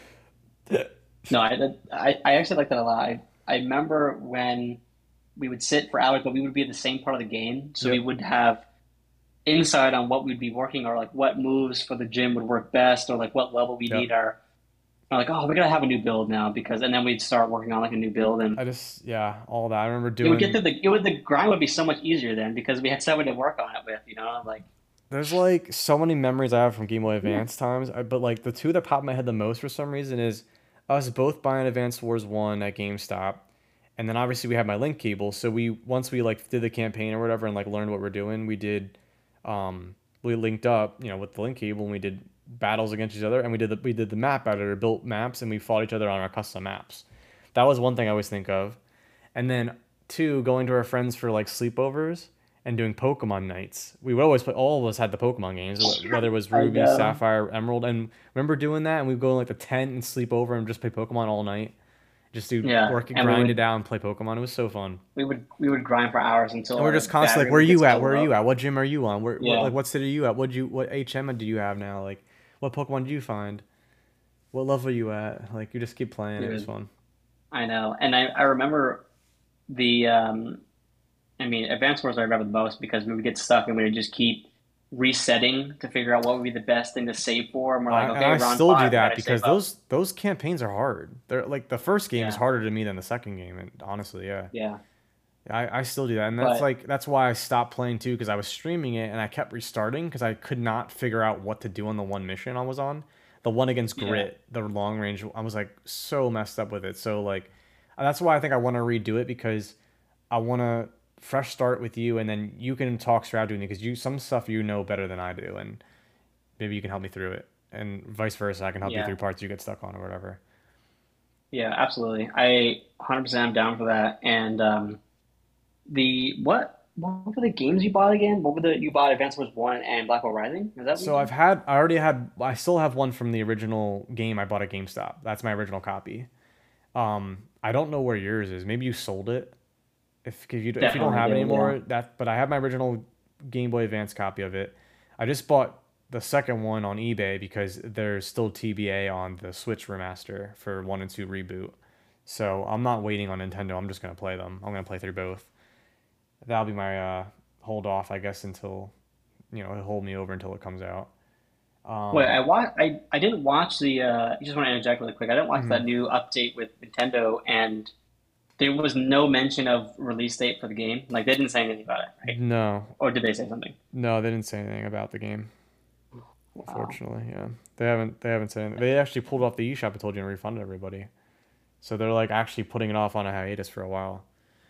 no, I, I I actually like that a lot. I, I remember when we would sit for hours, but we would be at the same part of the game, so we Yep. would have insight on what we'd be working or like what moves for the gym would work best or like what level we Yep. need our. Or like, oh, we gotta have a new build now because, and then we'd start working on like a new build, and I just yeah, all that. I remember it would get doing through the it would the grind would be so much easier then because we had someone to work on it with, you know, like there's like so many memories I have from Game Boy Advance times, I- but like the two that pop in my head the most for some reason is us both buying Advance Wars one at GameStop, and then obviously we had my link cable. So we once we like did the campaign or whatever and like learned what we're doing, we did um we linked up, you know, with the link cable and we did battles against each other and we did the we did the map editor, built maps and we fought each other on our custom maps. That was one thing I always think of. And then two, going to our friends for like sleepovers and doing Pokemon nights. We would always play. All of us had the Pokemon games, whether it was I Ruby, know. Sapphire, Emerald, and remember doing that. And we'd go in like the tent and sleep over and just play Pokemon all night. Just do Yeah, work, and we grind it would out, and play Pokemon. It was so fun. we would we would grind for hours And until we're our just constantly battery like, where are would get you at? so Where are you low. at? What gym are you on? Where, what, Yeah, like, what city are you at? What you, what H M do you have now? Like, what Pokemon did you find? What level are you at? Like, you just keep playing. It was dude, fun. I know. And I I remember the um I mean, Advanced Wars I remember the most because we would get stuck and we would just keep resetting to figure out what would be the best thing to save for. And we're I, like, and okay, I round still do five, we that gotta save because up. those those campaigns are hard. They're like the first game is Yeah, harder to me than the second game, and honestly, yeah. yeah. I, I still do that, and that's But like that's why I stopped playing too because I was streaming it and I kept restarting because I could not figure out what to do on the one mission I was on, the one against yeah, Grit, the long range. I was like so messed up with it. So like that's why I think I want to redo it because I want to fresh start with you, and then you can talk strategy with me because you some stuff you know better than I do, and maybe you can help me through it, and vice versa. I can help you yeah, through parts you get stuck on or whatever. yeah, absolutely. I one hundred percent am down for that. And um, the what what were the games you bought again? What were the you bought Advanced Wars One and Blackwell Rising? Is that what you So I've said? had, I already had, I still have one from the original game I bought at GameStop. That's my original copy. Um, I don't know where yours is. Maybe you sold it. If if you if you don't Definitely have it did. Yeah. anymore, that. But I have my original Game Boy Advance copy of it. I just bought the second one on eBay because there's still T B A on the Switch remaster for one and two reboot. So I'm not waiting on Nintendo. I'm just gonna play them. I'm gonna play through both. That'll be my uh, hold off, I guess, until you know, it'll hold me over until it comes out. Wait, Um, I wa I I didn't watch the. Uh, I just want to interject really quick. I didn't watch mhm. that new update with Nintendo, and there was no mention of release date for the game. Like they didn't say anything about it, right? No, Or did they say something? no, they didn't say anything about the game. Wow. Unfortunately, yeah, they haven't. They haven't said anything. They actually pulled off the eShop. I told you and refunded everybody. So they're like actually putting it off on a hiatus for a while.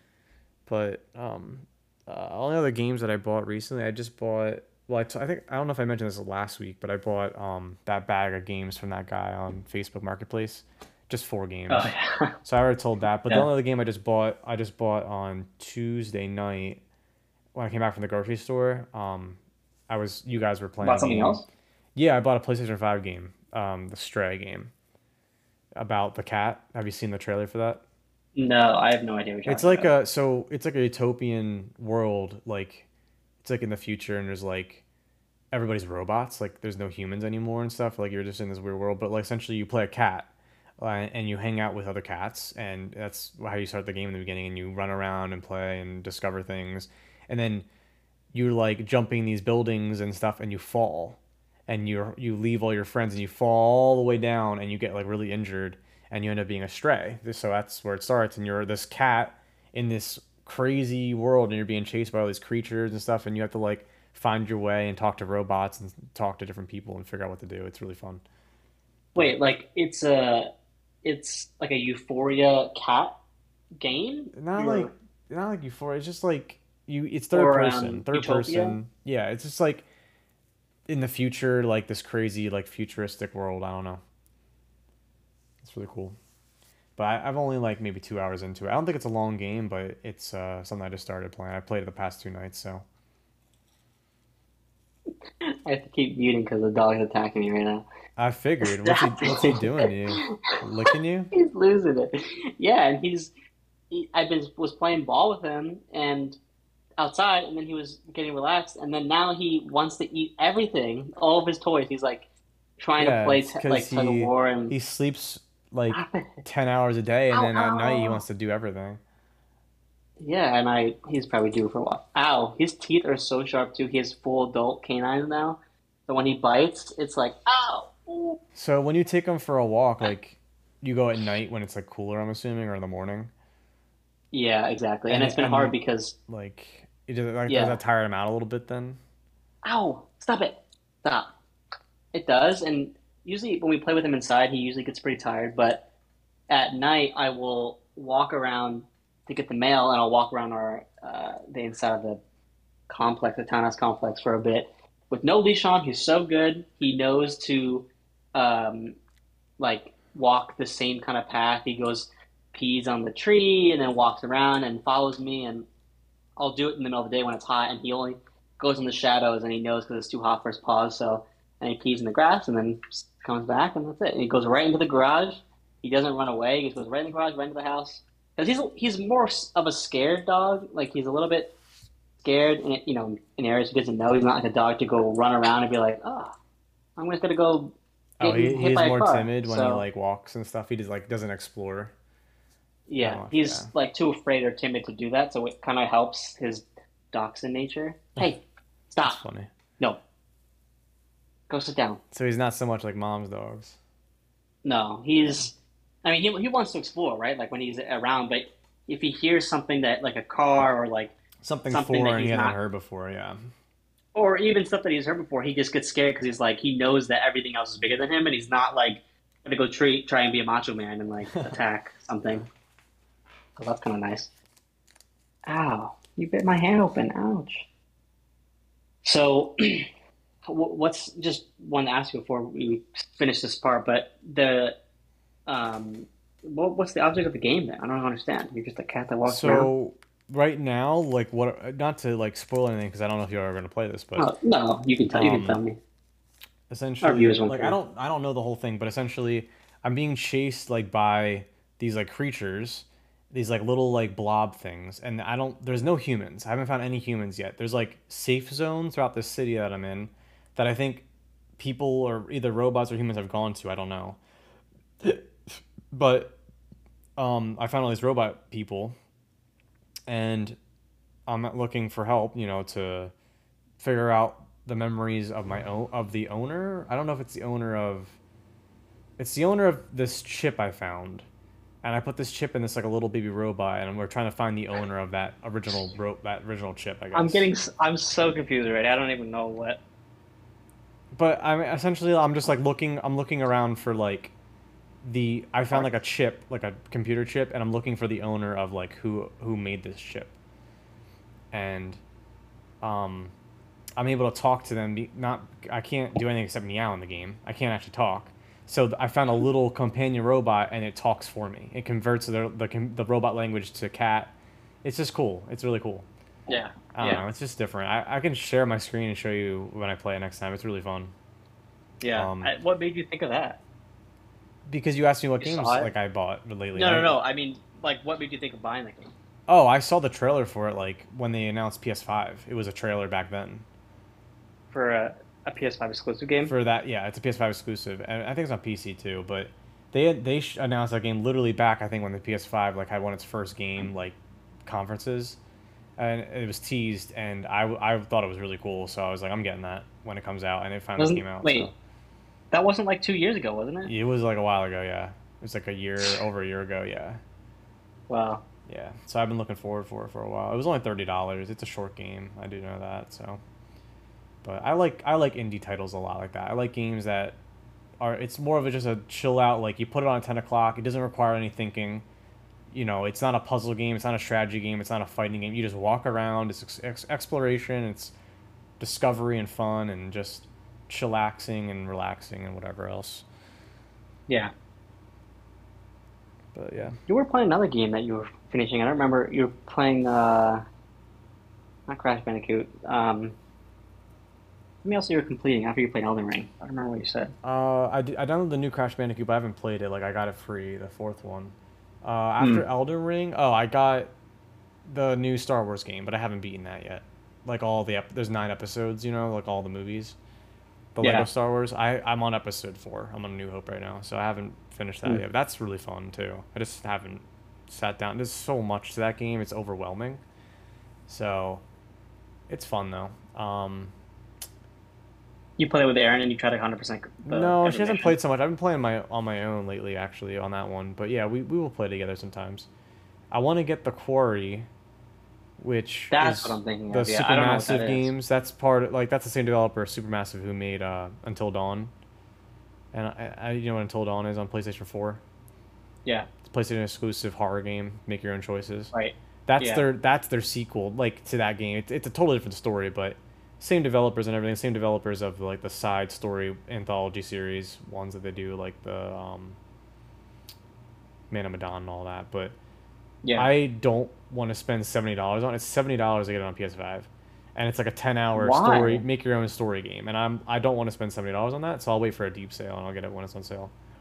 But um, uh, only other games that I bought recently, I just bought. Well, I, t- I think I don't know if I mentioned this last week, but I bought um that bag of games from that guy on Facebook Marketplace, just four Oh games. yeah, So I already told that. But the yeah. only other game I just bought, I just bought on Tuesday night when I came back from the grocery store. Um, I was you guys were playing About a something game. else? Yeah, I bought a PlayStation five game, um, the Stray game about the cat. Have you seen the trailer for that? No, I have no idea what you're It's talking like about. a so it's like a utopian world, like it's like in the future, and there's like everybody's robots, like there's no humans anymore and stuff. Like you're just in this weird world, but like essentially you play a cat, uh, and you hang out with other cats, and that's how you start the game in the beginning, and you run around and play and discover things, and then you're like jumping these buildings and stuff, and you fall, and you you leave all your friends, and you fall all the way down, and you get like really injured, and you end up being a stray. So that's where it starts, and you're this cat in this crazy world, and you're being chased by all these creatures and stuff, and you have to like find your way and talk to robots and talk to different people and figure out what to do. It's really fun. Wait, But like it's a, it's like a Euphoria cat game. not like You're not like Euphoria. It's just like you. It's third or person. um Third Utopia. person. Yeah. It's just like in the future, like this crazy, like futuristic world. I don't know. It's really cool. But I, I've only like maybe two hours into it. I don't think it's a long game, but it's uh, something I just started playing. I played it the past two nights, so I have to keep muting because the dog's attacking me right now. I figured. What's he Stop What's he doing to it. you? Licking you? He's losing it. Yeah, and he's he, I've been was playing ball with him and outside, and then he was getting relaxed, and then now he wants to eat everything, all of his toys. He's like trying to Yeah, play it's t because like tug of he war and he sleeps like stop it. ten hours a day, and Ow, then at night he ow. wants to do everything. Yeah, and I he's probably due for a while. Ow, his teeth are so sharp too. He has full adult canines now. So when he bites, it's like ow. Ooh. So when you take him for a walk, like you go at night when it's like cooler, I'm assuming, or in the morning, Yeah, exactly. And and it's been hard and because like it does, like does yeah. that tire him out a little bit then? Ow, stop it. Stop. It does, and usually when we play with him inside, he usually gets pretty tired, but at night I will walk around to get the mail and I'll walk around our uh the inside of the complex, the townhouse complex for a bit with no leash on. He's so good. He knows to um like walk the same kind of path. He goes pees on the tree and then walks around and follows me, and I'll do it in the middle of the day when it's hot, and he only goes in the shadows, and he knows because it's too hot for his paws. So, and he pees in the grass, and then comes back, and that's it. And he goes right into the garage, He doesn't run away. He just goes right in the garage, right into the house. Because he's he's more of a scared dog. Like he's a little bit scared, in, you know, in areas he doesn't know. He's not like a dog to go run around and be like, oh, I'm just gonna go Oh, get he, he hit is by a more car. timid when he So like walks and stuff. He just like doesn't explore that yeah, much. Yeah, he's like too afraid or timid to do that. So it kind of helps his dachshund nature. Hey, that's stop! funny. No, go sit down. So he's not so much like mom's dogs. No, Yeah, he's. I mean, he he wants to explore, right? Like when he's around, but if he hears something that like a car or like something something that foreign he he's hasn't not, heard before. Yeah, or even stuff that he's heard before, he just gets scared because he's like he knows that everything else is bigger than him, and he's not like gonna go treat try and be a macho man and like attack something. So that's kind of nice. Ow! You bit my hand open. Ouch. So, what's just want to ask you before we finish this part, but the um, what, what's the object of the game then? I don't understand. You're just a cat that walks around. so right now, like what? Not to like spoil anything because I don't know if you're ever gonna play this, but Oh, no, you can tell. You can tell um, me. Our essentially, viewers won't like I care. don't I don't know the whole thing, but essentially, I'm being chased like by these like creatures, these like little like blob things, and I don't. There's no humans. I haven't found any humans yet. There's like safe zones throughout the city that I'm in, that I think people or either robots or humans have gone to. I don't know, but um, I found all these robot people, and I'm looking for help. You know, to figure out the memories of my own of the owner. I don't know if it's the owner of it's the owner of this chip I found. And I put this chip in this like a little baby robot, and we're trying to find the owner of that original ro- that original chip, I I'm guess. getting. s- I'm so confused already. I don't even know what. But I'm essentially I'm just like looking I'm looking around for like the I found like a Parts. chip, like a computer chip, and I'm looking for the owner of like who who made this chip. And um I'm able to talk to them. Not I can't do anything except meow in the game. I can't actually talk. So I found a little companion robot, and it talks for me. It converts the the, the robot language to cat. It's just cool. It's really cool. Yeah. I don't Yeah. know. It's just different. I, I can share my screen and show you when I play it next time. It's really fun. Yeah. Um, I, what made you think of that? because you asked me what You games saw it? like I bought lately, No, no, right? no. I mean, like, what made you think of buying the game Oh, I saw the trailer for it like when they announced P S five. It was a trailer back then. for a, a P S five exclusive game? For that, yeah, it's a P S five exclusive, and I think it's on P C too. But they had, they sh- announced that game literally back, I think, when the P S five like had one of its first game like conferences, and it was teased, and I, w- I thought it was really cool, so I was like, I'm getting that when it comes out, and it finally came Wasn't out. So wait, that wasn't like two years ago, wasn't it? it was like a while ago, yeah. It was like a year over a year ago, yeah, Wow. yeah. So I've been looking forward for it for a while. It was only thirty dollars. It's a short game. I do know that. So, but I like I like indie titles a lot like that. I like games that are it's more of a just a chill out, like you put it on at ten o'clock. It doesn't require any thinking. You know, it's not a puzzle game. It's not a strategy game. It's not a fighting game. You just walk around. It's ex- ex- exploration. It's discovery and fun and just chillaxing and relaxing and whatever else. Yeah. But yeah. You were playing another game that you were finishing. I don't remember. You were playing, uh, not Crash Bandicoot. Um, something else you were completing after you played Elden Ring. I don't remember what you said. Uh, I, d- I downloaded the new Crash Bandicoot, but I haven't played it. Like I got it free, the fourth one. Uh, after Hmm. Elden Ring, oh, I got the new Star Wars game, but I haven't beaten that yet. Like all the ep- there's nine episodes, you know, like all the movies. The Lego Yeah. Star Wars. I I'm on episode four. I'm on New Hope right now, so I haven't finished that Hmm. yet. That's really fun too. I just haven't sat down. There's so much to that game. It's overwhelming. So it's fun though. Um, You play with Aaron and you try to one hundred percent the no, every she hasn't mission. played so much. I've been playing my on my own lately, actually, on that one. But yeah, we we will play together sometimes. I want to get the Quarry, which That's what is I'm thinking the of. Yeah, I don't know what that Supermassive is. games. That's part like that's the same developer, Supermassive, who made uh, Until Dawn. And I, I you know what Until Dawn is on PlayStation four. Yeah. It's a PlayStation exclusive horror game. Make your own choices. Right. That's Yeah. their that's their sequel, like to that game. It's, it's a totally different story, but same developers and everything. Same developers of like the side story anthology series ones that they do, like the um, Man of Medan and all that. But Yeah. I don't want to spend seventy dollars on it. It's seventy dollars to get it on P S five, and it's like a ten hour story, Why? make your own story game. And I'm I don't want to spend seventy dollars on that, so I'll wait for a deep sale and I'll get it when it's on sale.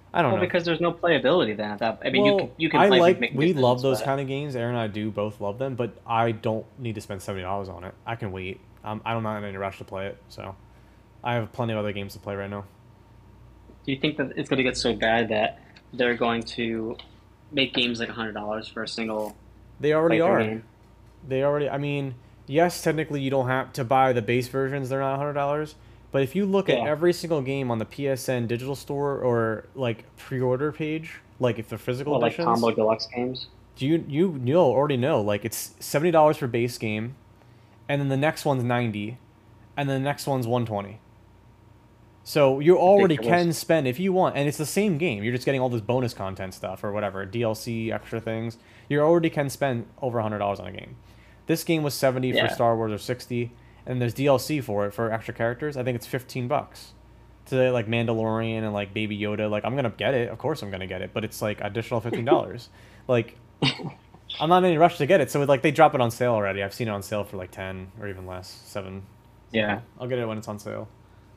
I don't Well, know. because there's no playability then at that. I mean, you can Well, you can I play like make we love missions, those but kind of games. Aaron and I do both love them, but I don't need to spend seventy dollars on it. I can wait. Um, I'm not in any rush to play it, so I have plenty of other games to play right now. do you think that it's going to get so bad that they're going to make games like a hundred dollars for a single They already playthrough are. game? They already. I mean, yes, technically you don't have to buy the base versions. They're not a hundred dollars. But if you look at Yeah. every single game on the P S N digital store or like pre-order page, like if they're physical Or like editions, combo deluxe games. do you you know already know like it's seventy dollars for base game, and then the next one's ninety, and then the next one's one twenty. So you already Ridiculous. can spend if you want, and it's the same game. You're just getting all this bonus content stuff or whatever, D L C, extra things. You already can spend over a hundred dollars on a game. This game was seventy for Yeah. Star Wars or sixty, and there's D L C for it for extra characters. I think it's fifteen bucks. To like Mandalorian and like Baby Yoda, like I'm gonna get it. Of course I'm gonna get it, but it's like additional fifteen dollars. Like I'm not in any rush to get it, so like they drop it on sale already. I've seen it on sale for like ten or even less, seven. Yeah. So I'll get it when it's on sale.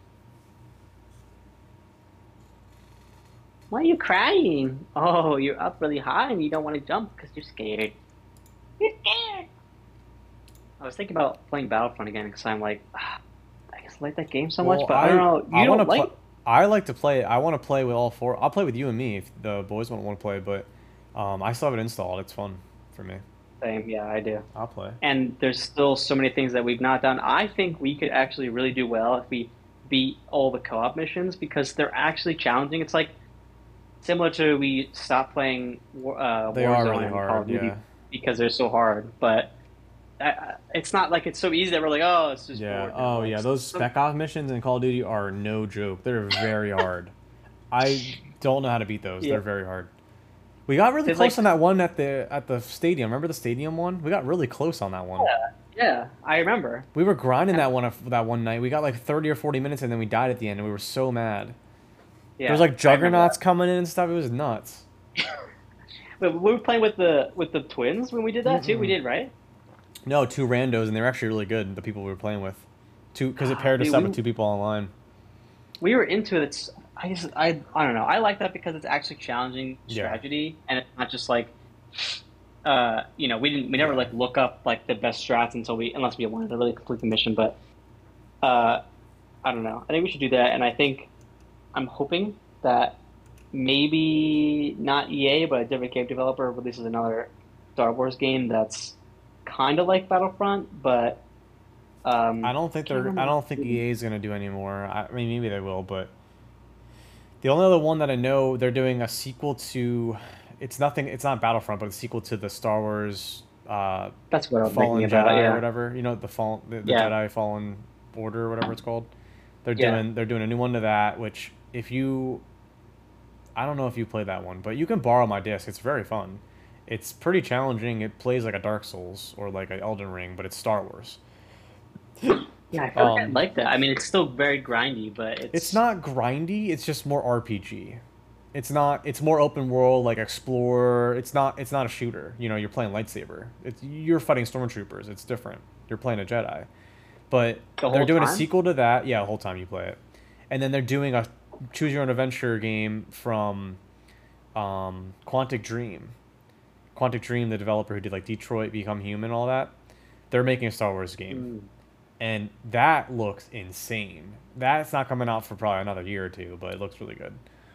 Why are you crying? Oh, you're up really high and you don't want to jump because you're scared. You're scared. I was thinking about playing Battlefront again because I'm like, ah, I just like that game so much, Well, but I don't I know. I You want to don't play. like? I like to play. I want to play with all four. I'll play with you and me if the boys won't want to play, but um, I still have it installed. It's fun for me. Same, yeah, I do. I'll play. And there's still so many things that we've not done. I think we could actually really do well if we beat all the co-op missions because they're actually challenging. It's like similar to we stopped playing War- uh, They are really Warzone and Call of hard. Duty Yeah. because they're so hard. But I, I- it's not like it's so easy that we're like, oh, it's just Yeah. bored now. Oh Like yeah. Those some, spec ops missions in Call of Duty are no joke. They're very hard. I don't know how to beat those. yeah, They're very hard. We got really there's close like on that one at the at the stadium. Remember the stadium one? We got really close on that one. yeah, yeah, I remember. We were grinding that one that one night. We got like thirty or forty minutes and then we died at the end and we were so mad. There was Yeah, like I remember juggernauts coming in and stuff. It was nuts. that. But we were playing with the with the twins when we did that too. We Mm-mm. did, right? No, two randos, and they were actually really good. The people we were playing with, two because it Ah, paired us dude, up with we two people online. we were into it. It's, I just I I don't know. I like that because it's actually challenging Yeah, strategy, and it's not just like uh you know we didn't we never yeah, like look up like the best strats until we unless we wanted to really complete the mission. But uh I don't know. I think we should do that, and I think I'm hoping that maybe not E A but a different game developer releases another Star Wars game that's kind of like Battlefront, but I um don't think can't they're. I remember. don't think E A is gonna do anymore. I, I mean, maybe they will, but the only other one that I know they're doing a sequel to. It's nothing. It's not Battlefront, but a sequel to the Star Wars uh, That's what I was thinking Fallen about. Jedi or Yeah, whatever. You know the fall the, the yeah, Jedi Fallen Order or whatever it's called. They're yeah. doing. They're doing a new one to that. Which if you, I don't know if you played that one, but you can borrow my disc. It's very fun. It's pretty challenging. It plays like a Dark Souls or like an Elden Ring, but it's Star Wars. Yeah, I feel like I Um, like that. I mean, it's still very grindy, but it's it's not grindy. It's just more R P G. It's not. It's more open world, like explore. It's not. It's not a shooter. You know, you're playing lightsaber. It's you're fighting stormtroopers. It's different. You're playing a Jedi. But the they're whole doing a time. sequel to that. Yeah, the whole time you play it, and then they're doing a choose your own adventure game from um, Quantic Dream. Quantic Dream, the developer who did like Detroit, Become Human, all that. They're making a Star Wars game, Mm. and that looks insane. That's not coming out for probably another year or two, but it looks really good.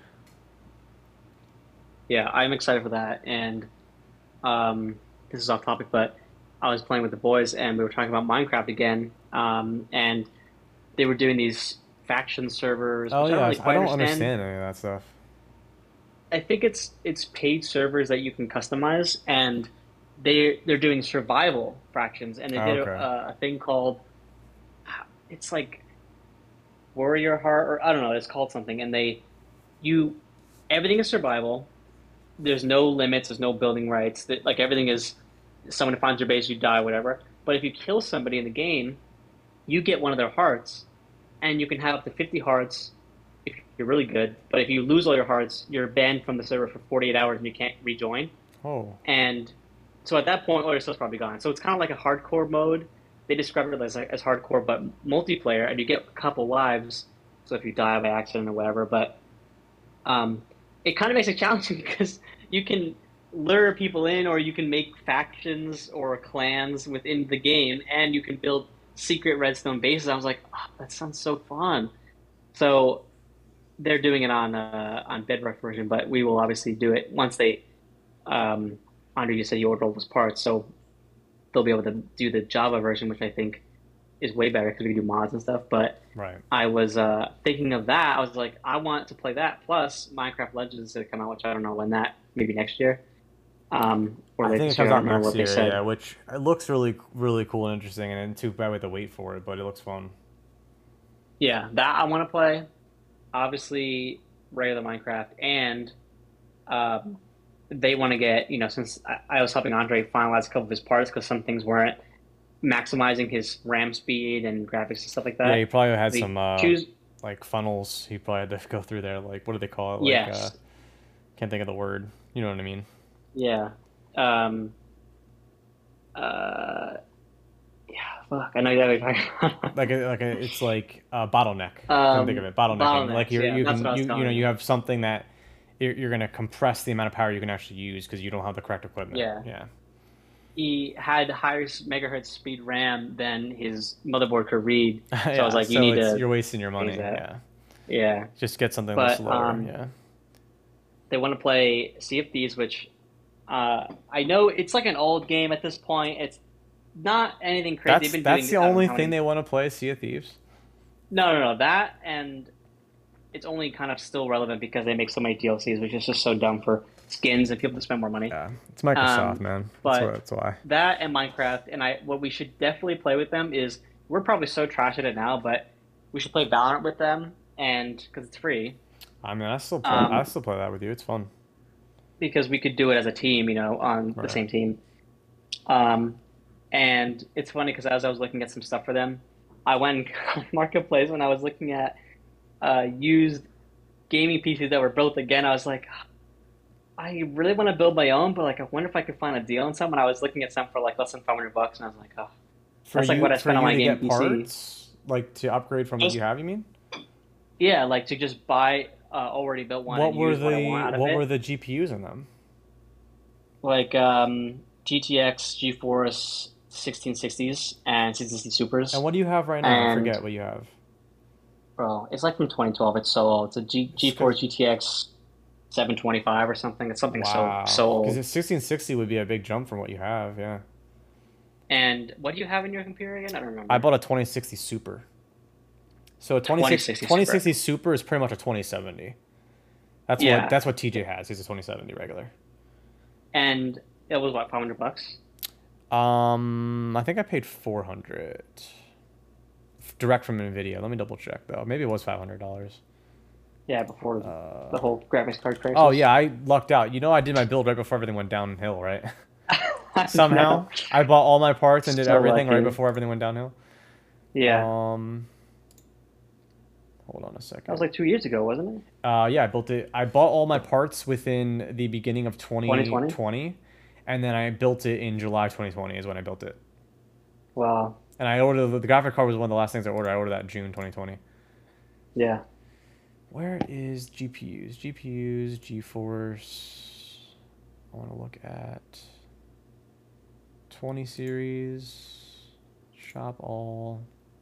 Yeah, I'm excited for that. And um, this is off topic, but I was playing with the boys and we were talking about Minecraft again. Um, and they were doing these faction servers, Oh which I don't yeah, really I quite don't understand. understand any of that stuff. I think it's it's paid servers that you can customize, and they they're doing survival fractions, and they Oh, did okay. a, a thing called it's like Warrior Heart, or I don't know, it's called something, and they you everything is survival. There's no limits, there's no building rights. That like everything is someone finds your base, you die, whatever. But if you kill somebody in the game, you get one of their hearts, and you can have up to fifty hearts if you're really good. But if you lose all your hearts, you're banned from the server for forty-eight hours and you can't rejoin. Oh, And so at that point, all your stuff's probably gone. So it's kind of like a hardcore mode. They describe it as as hardcore, but multiplayer, and you get a couple lives. So if you die by accident or whatever, but um, it kind of makes it challenging because you can lure people in, or you can make factions or clans within the game, and you can build secret redstone bases. I was like, oh, that sounds so fun. So they're doing it on uh, on Bedrock version, but we will obviously do it once they. Um, Andre, you said you ordered all those parts, so they'll be able to do the Java version, which I think is way better because we can do mods and stuff. But Right. I was uh, thinking of that. I was like, I want to play that plus Minecraft Legends is going to come out, which I don't know when that, maybe next year. Um, or I later think it this year. comes I don't out remember next what they year, said. yeah, which it looks really, really cool and interesting, and then too bad we have to wait for it, but it looks fun. Yeah, that I want to play. Obviously, regular Minecraft, and um, they want to get, you know, since I, I was helping Andre finalize a couple of his parts because some things weren't maximizing his RAM speed and graphics and stuff like Yeah, he that. probably had They some uh choose, like funnels. He probably had to go through there. Like, what do they call it? Like, uh, yes, can't think of the word. You know what I mean? yeah, um, uh, yeah. Fuck, I know exactly what you're talking about. Like, a, like a, it's like a bottleneck. Couldn't think of Um, it. Bottlenecking. Like bottlenecks, you're yeah, you that's what can I was you you know calling you it. have something that you're, you're gonna compress the amount of power you can actually use because you don't have the correct equipment. Yeah. Yeah. He had higher megahertz speed RAM than his motherboard could read. So I was Yeah. like, you So need it's to you're wasting your raise money. that. Yeah. Yeah. Just get something a little But slower. um, Yeah. they want to play Sea of Thieves, which uh, I know it's like an old game at this point. It's not anything crazy. They've That's been that's the doing, I don't know only how thing many. they want to play. Sea of Thieves. No, no, no. That, and it's only kind of still relevant because they make so many D L Cs, which is just so dumb for skins and people to spend more money. Yeah. It's Microsoft, Um, man. That's what. but That's why. that and Minecraft, and I what we should definitely play with them is we're probably so trash at it now, but we should play Valorant with them, and because it's free, I mean, I still play. I um, still play that with you. It's fun. because we could do it as a team, you know, on the Right. same team. Um, and it's funny because as I was looking at some stuff for them, I went on Marketplace when I was looking at uh, used gaming P Cs that were built again. I was like, I really want to build my own, but like, I wonder if I could find a deal on some. And I was looking at some for like less than five hundred bucks, and I was like, oh, For that's like what you, I for spent on you my to gaming get P C. parts, like to upgrade from what Just you have, you mean? yeah, like to just buy uh, already built one What and were use what I the want out of what were it. the G P Us in them? Like um, G T X, GeForce sixteen sixties, and sixteen sixty And Supers. what do you have right now? I And forget what you have. bro, it's like from twenty twelve. It's so old. It's a G It's GeForce because G T X seven twenty-five or something. It's something so wow, so because old. a sixteen sixty would be a big jump from what you have. Yeah, And what do you have in your computer again? I don't I remember. bought a twenty sixty Super. So a twenty sixty twenty sixty twenty Super. sixty Super is pretty much a twenty seventy. That's what Yeah. that's what T J has. He's a twenty seventy regular. And it was what, five hundred bucks? Um, I think I paid four hundred direct from Nvidia. Let me double check though. Maybe it was five hundred dollars. Yeah, before the Uh, whole graphics card oh crisis. yeah, I lucked out. You know, I did my build right before everything went downhill, right? I know. Somehow, I bought all my parts and did So everything right lucky. before everything went downhill. Yeah. Um, hold on a That was second. like two years ago, wasn't it? Uh, yeah, I built it. I bought all my parts within the beginning of twenty twenty? twenty twenty, and then I built it in July twenty twenty is when I built it. Wow. And I ordered the, the graphic card was one of the last things I ordered. I ordered that in June twenty twenty. Yeah. Where is G P Us? G P Us, GeForce. I want to look at twenty series, shop all.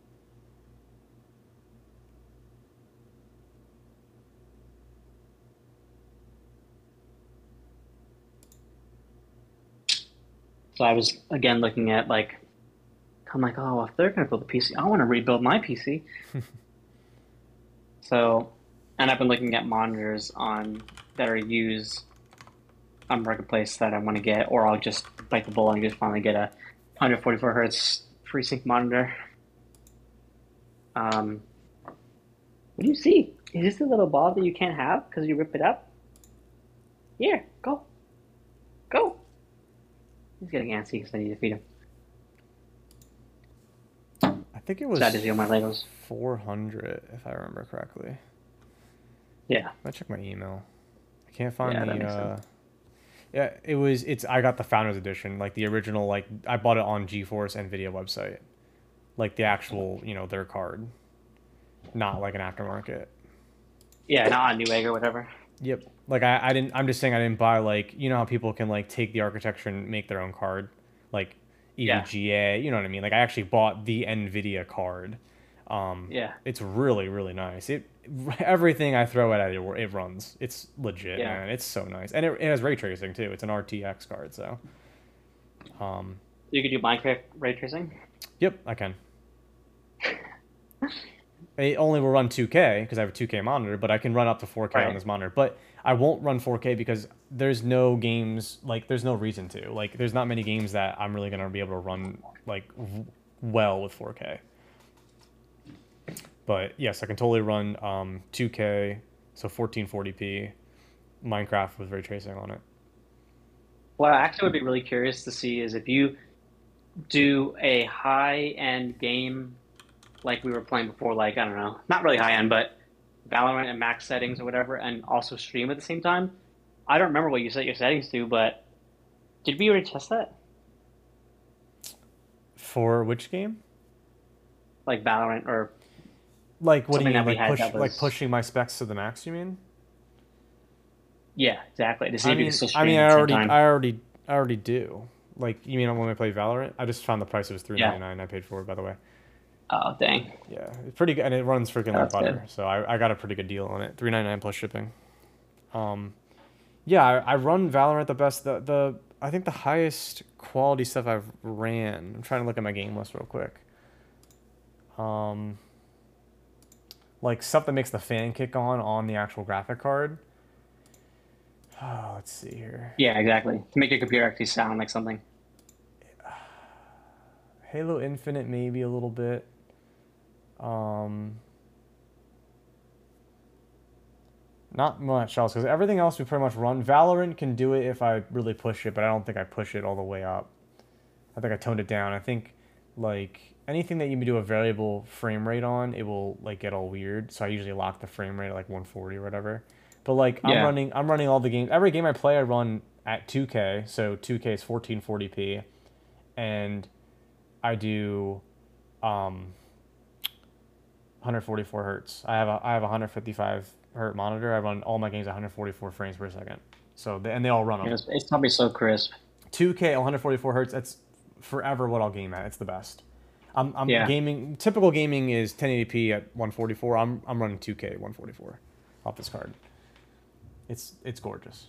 So I was again looking at like I'm like, oh, if they're gonna build a P C, I want to rebuild my P C. So, and I've been looking at monitors on that are used on Marketplace that I want to get, or I'll just bite the bullet and just finally get a one forty-four hertz FreeSync monitor. Um, what do you see? Is this the little ball that you can't have because you rip it up? Here, go, go. He's getting antsy because I need to feed him. I think it was Sad to see all my Legos. four hundred if I remember correctly. Yeah, I check my email. I can't find yeah, that the makes uh sense. yeah, it was it's I got the founders edition, like the original like I bought it on GeForce Nvidia website. Like the actual, you know, their card, not like an aftermarket. Yeah, not on Newegg or whatever. Yep. Like I, I didn't. I'm just saying I didn't buy like you know how people can like take the architecture and make their own card, like Yeah, E V G A. You know what I mean? Like I actually bought the Nvidia card. Um, yeah, it's really really nice. It everything I throw at it, it runs. It's legit, yeah. man. It's so nice, and it, it has ray tracing too. It's an R T X card, so um, You could do Minecraft ray tracing. yep, I can. It only will run two K because I have a two K monitor, but I can run up to four K on Right. this monitor. But I won't run four K because there's no games like there's no reason to. Like there's not many games that I'm really gonna be able to run like w- well with four K. But yes, I can totally run um, two K, so fourteen forty p Minecraft with ray tracing on it. What I actually would be really curious to see is if you do a high-end game like we were playing before, like I don't know, not really high-end, but Valorant and max settings or whatever, and also stream at the same time. I don't remember what you set your settings to, but did we already test that? For which game? Like Valorant or Like what do you something mean? that we Like had push that like was pushing my specs to the max? You mean? yeah, exactly. To see I if you can mean, still I stream mean, at I the same already, time. I already, I already do. Like, you mean when I play Valorant? I just found the price it was three ninety Yeah. nine. I paid for it, by the way. Oh, dang. Yeah, it's pretty good, and it runs freaking Yeah, like that's good. butter. So I, I got a pretty good deal on it. Three ninety nine plus shipping. Um, yeah, I, I run Valorant the best. The the I think the highest quality stuff I've ran. I'm trying to look at my game list real quick. Um, like stuff that makes the fan kick on on the actual graphic card. Oh, let's see here. Yeah, exactly. To make your computer actually sound like something. Halo Infinite maybe a little bit. Um, not much else because everything else we pretty much run. Valorant can do it if I really push it, but I don't think I push it all the way up. I think I toned it down. I think like anything that you can do a variable frame rate on, it will like get all weird. So I usually lock the frame rate at like one forty or whatever. But like I'm Yeah. running, I'm running all the games. Every game I play, I run at two K. So two K is fourteen forty p, and I do um one forty-four hertz. I have a I have a one fifty-five hertz monitor. I run all my games at one forty-four frames per second. So they, and they all run Yeah, them. It's, it's probably so crisp. two K one forty-four hertz. That's forever what I'll game at. It's the best. I'm I'm Yeah. gaming. Typical gaming is ten eighty p at one forty-four. I'm I'm running two K one forty-four off this card. It's it's gorgeous.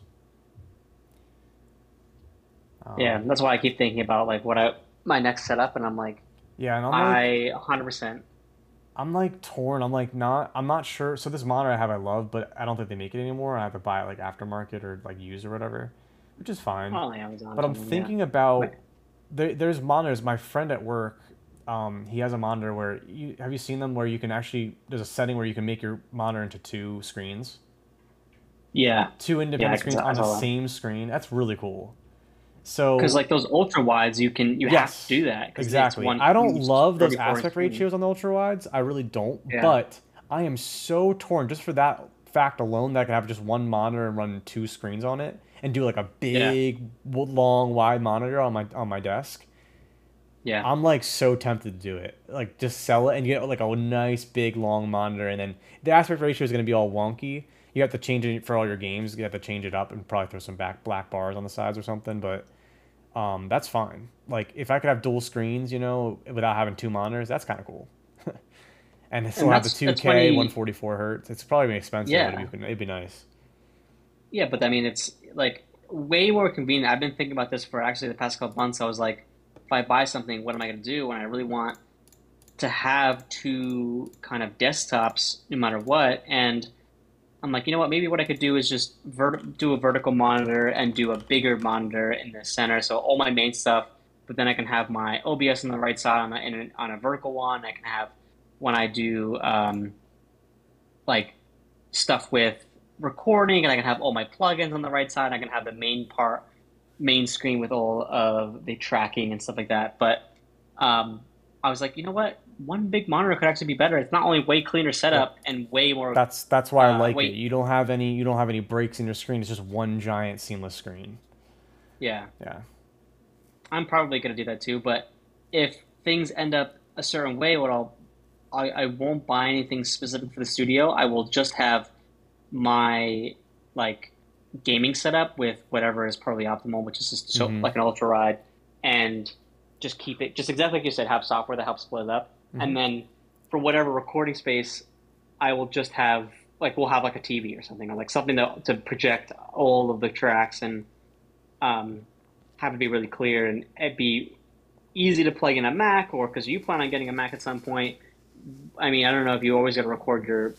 Yeah. Um, That's why I keep thinking about like what I my next setup, and I'm like, yeah, and I'm like I one hundred percent. I'm like torn. I'm like not. I'm not sure. So this monitor I have, I love, but I don't think they make it anymore. I have to buy it like aftermarket or like used or whatever, which is fine. Oh, Amazon or But I'm something. Yeah. thinking But about there, there's monitors. My friend at work, um, he has a monitor where you have you seen them where you can actually there's a setting where you can make your monitor into two screens, yeah. two Yeah. independent I, screens I on the saw that. same screen. That's really cool. Because So like those ultra wides, you can you have to yes, do that because it's exactly. one I don't huge love those thirty-four inch aspect screen. ratios on the ultra wides. I really don't. Yeah. But I am so torn just for that fact alone that I can have just one monitor and run two screens on it and do like a Yeah. big, w- long, wide monitor on my on my desk. Yeah. I'm like so tempted to do it. Like just sell it and get like a nice big long monitor, and then the aspect ratio is going to be all wonky. You have to change it for all your games. You have to change it up and probably throw some back black bars on the sides or something. But um, that's fine. Like if I could have dual screens, you know, without having two monitors, that's kind of cool. And still And have the that's that's two K funny. one forty-four hertz. It's probably gonna be expensive, but Yeah. it'd be it'd be nice. Yeah. But I mean, it's like way more convenient. I've been thinking about this for actually the past couple months. I was like, if I buy something, what am I going to do? And I really want to have two kind of desktops no matter what. And I'm like, you know what? Maybe what I could do is just vert- do a vertical monitor and do a bigger monitor in the center. So all my main stuff, but then I can have my O B S on the right side on a, in a, on a vertical one. I can have when I do um, like stuff with recording, and I can have all my plugins on the right side. I can have the main part, main screen with all of the tracking and stuff like that. But um, I was like, you know what? One big monitor could actually be better. It's not only way cleaner Yep. setup and way more, That's that's why I uh, like it. way You don't have any you don't have any breaks in your screen. It's just one giant seamless screen. yeah. Yeah. I'm probably gonna do that too. But if things end up a certain way, what I'll I, I won't buy anything specific for the studio. I will just have my like gaming setup with whatever is probably optimal, which is just so Mm-hmm. like an ultra ride, and just keep it just exactly like you said, have software that helps split it up, Mm-hmm. and then for whatever recording space, I will just have like we'll have like a T V or something, or like something to to project all of the tracks and um have it be really clear and it be easy to plug in a Mac, or because you plan on getting a Mac at some point. I mean, I don't know if you always got to record your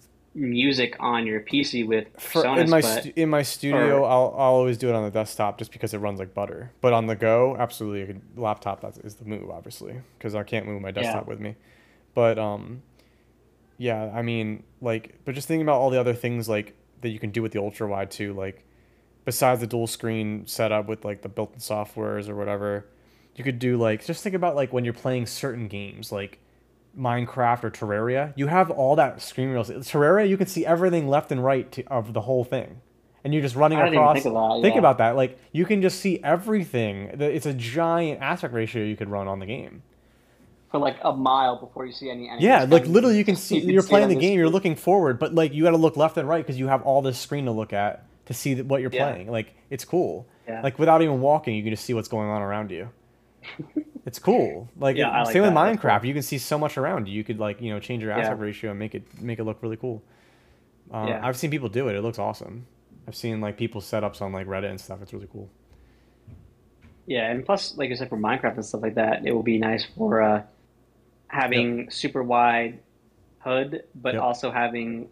music on your P C with For in PreSonus, my stu but in my studio, or I'll I'll always do it on the desktop just because it runs like butter. But on the go, absolutely, a good laptop that's is the move, obviously, because I can't move my yeah, desktop with me. But um, yeah, I mean, like, but just thinking about all the other things like that you can do with the ultra wide too, like besides the dual screen setup with like the built-in softwares or whatever, you could do like just think about like when you're playing certain games like Minecraft or Terraria, you have all that screen real estate. Terraria, you can see everything left and right to, of the whole thing, and you're just running I didn't even think across. of that. Think Yeah, about that. Like you can just see everything. It's a giant aspect ratio you could run on the game. for like a mile before you see any enemies Yeah, like coming, you literally, can you can see you can you're see it playing on the the game. You're screen. looking forward, but like you got to look left and right because you have all this screen to look at to see th- what you're Yeah, playing. Like it's cool. yeah, Like without even walking, you can just see what's going on around you. It's cool. Like yeah. it, I like same with that. That's Minecraft, cool. you can see so much around you. You could like you know change your Yeah, aspect ratio and make it make it look really cool. Uh, yeah, I've seen people do it. It looks awesome. I've seen like people's setups on like Reddit and stuff. It's really cool. yeah. And plus, like I said, for Minecraft and stuff like that, it will be nice for uh, Yep. having super wide hood, but Yep. also having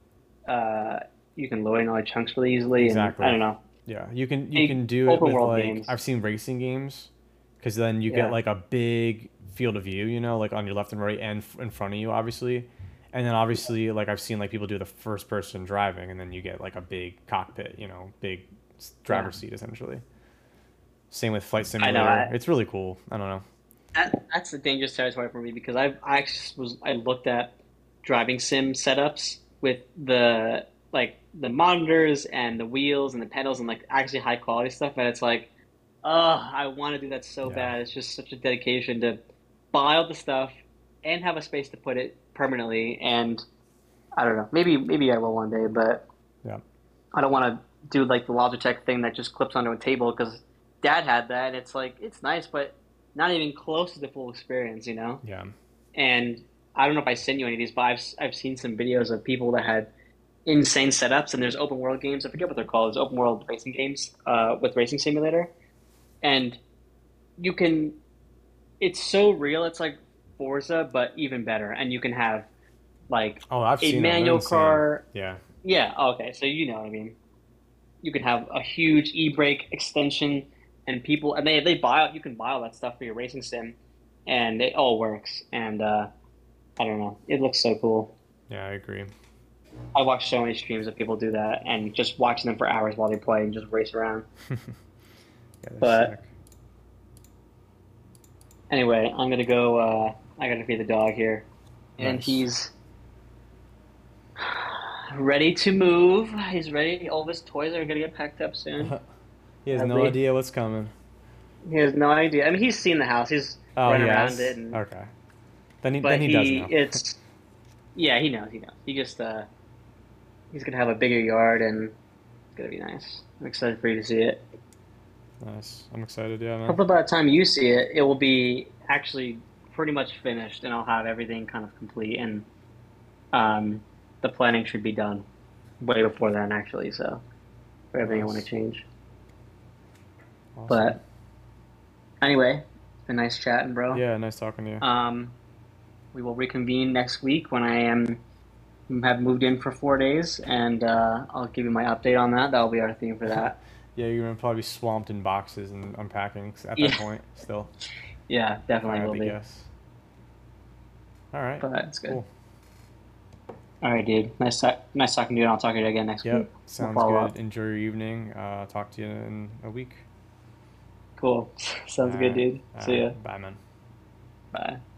uh, you can load in all the chunks really easily, and I Exactly. don't know, Yeah. You can you big can do it open with world like games. I've seen racing games because then you get Yeah, like a big field of view, you know, like on your left and right and f- in front of you, obviously. And then obviously, like I've seen like people do the first person driving, and then you get like a big cockpit, you know, big s- yeah. driver's seat essentially. Same with Flight I know. Simulator. I, It's really cool. I don't know. that that's the dangerous territory for me because I I actually was I looked at driving sim setups with the like the monitors and the wheels and the pedals and like actually high quality stuff, and it's like, oh, I want to do that so Yeah. bad. It's just such a dedication to buy all the stuff and have a space to put it permanently. And I don't know, maybe maybe I will one day, but Yeah. I don't want to do like the Logitech thing that just clips onto a table because Dad had that. And it's like it's nice, but not even close to the full experience, you know. Yeah. And I don't know if I sent you any of these, but I've I've seen some videos of people that had insane setups, and there's open world games. I forget what they're called. There's open world racing games uh, with Racing Simulator, and you can. It's so real. It's like Forza, but even better. And you can have like Oh, I've a seen them. They're manual insane. car. Yeah. Yeah. Okay. So you know what I mean. You can have a huge e-brake extension, and people and they they buy you can buy all that stuff for your racing sim, and it all works. And uh, I don't know, it looks so cool. Yeah, I agree. I watch so many streams of people do that, and just watching them for hours while they play and just race around. Yeah, they're sick. But anyway, I'm gonna go. Uh, I gotta feed the dog here, and Nice. he's ready to move. He's ready. All of his toys are gonna get packed up soon. He has no Sadly, idea what's coming. he has no idea. I mean, he's seen the house. He's Oh, run he around it, has? and Okay. Then he then but he does he know. it's yeah, he knows. He knows. He just uh, he's gonna have a bigger yard, and it's gonna be nice. I'm excited for you to see it. Nice. I'm excited. Yeah, man. Hopefully, by the time you see it, it will be actually pretty much finished, and I'll have everything kind of complete, and um, the planning should be done way before then, actually. So, for everything I want to Nice. change. Awesome. But anyway, it's been nice chatting, bro. Yeah, nice talking to you. Um, we will reconvene next week when I am have moved in for four days, and uh, I'll give you my update on that. That'll be our theme for that. Yeah, you're gonna probably be swamped in boxes and unpacking at that Yeah, point. Still, yeah, if I definitely had will to be. guess. All right. But it's good. Cool. All right, dude. Nice, ta- nice talking to you, and I'll talk to you again next week. Yep. We'll Sounds follow good. up. Enjoy your evening. Uh, talk to you in a week. Cool. All Sounds good, right. dude. All See ya. right. Bye, man. Bye.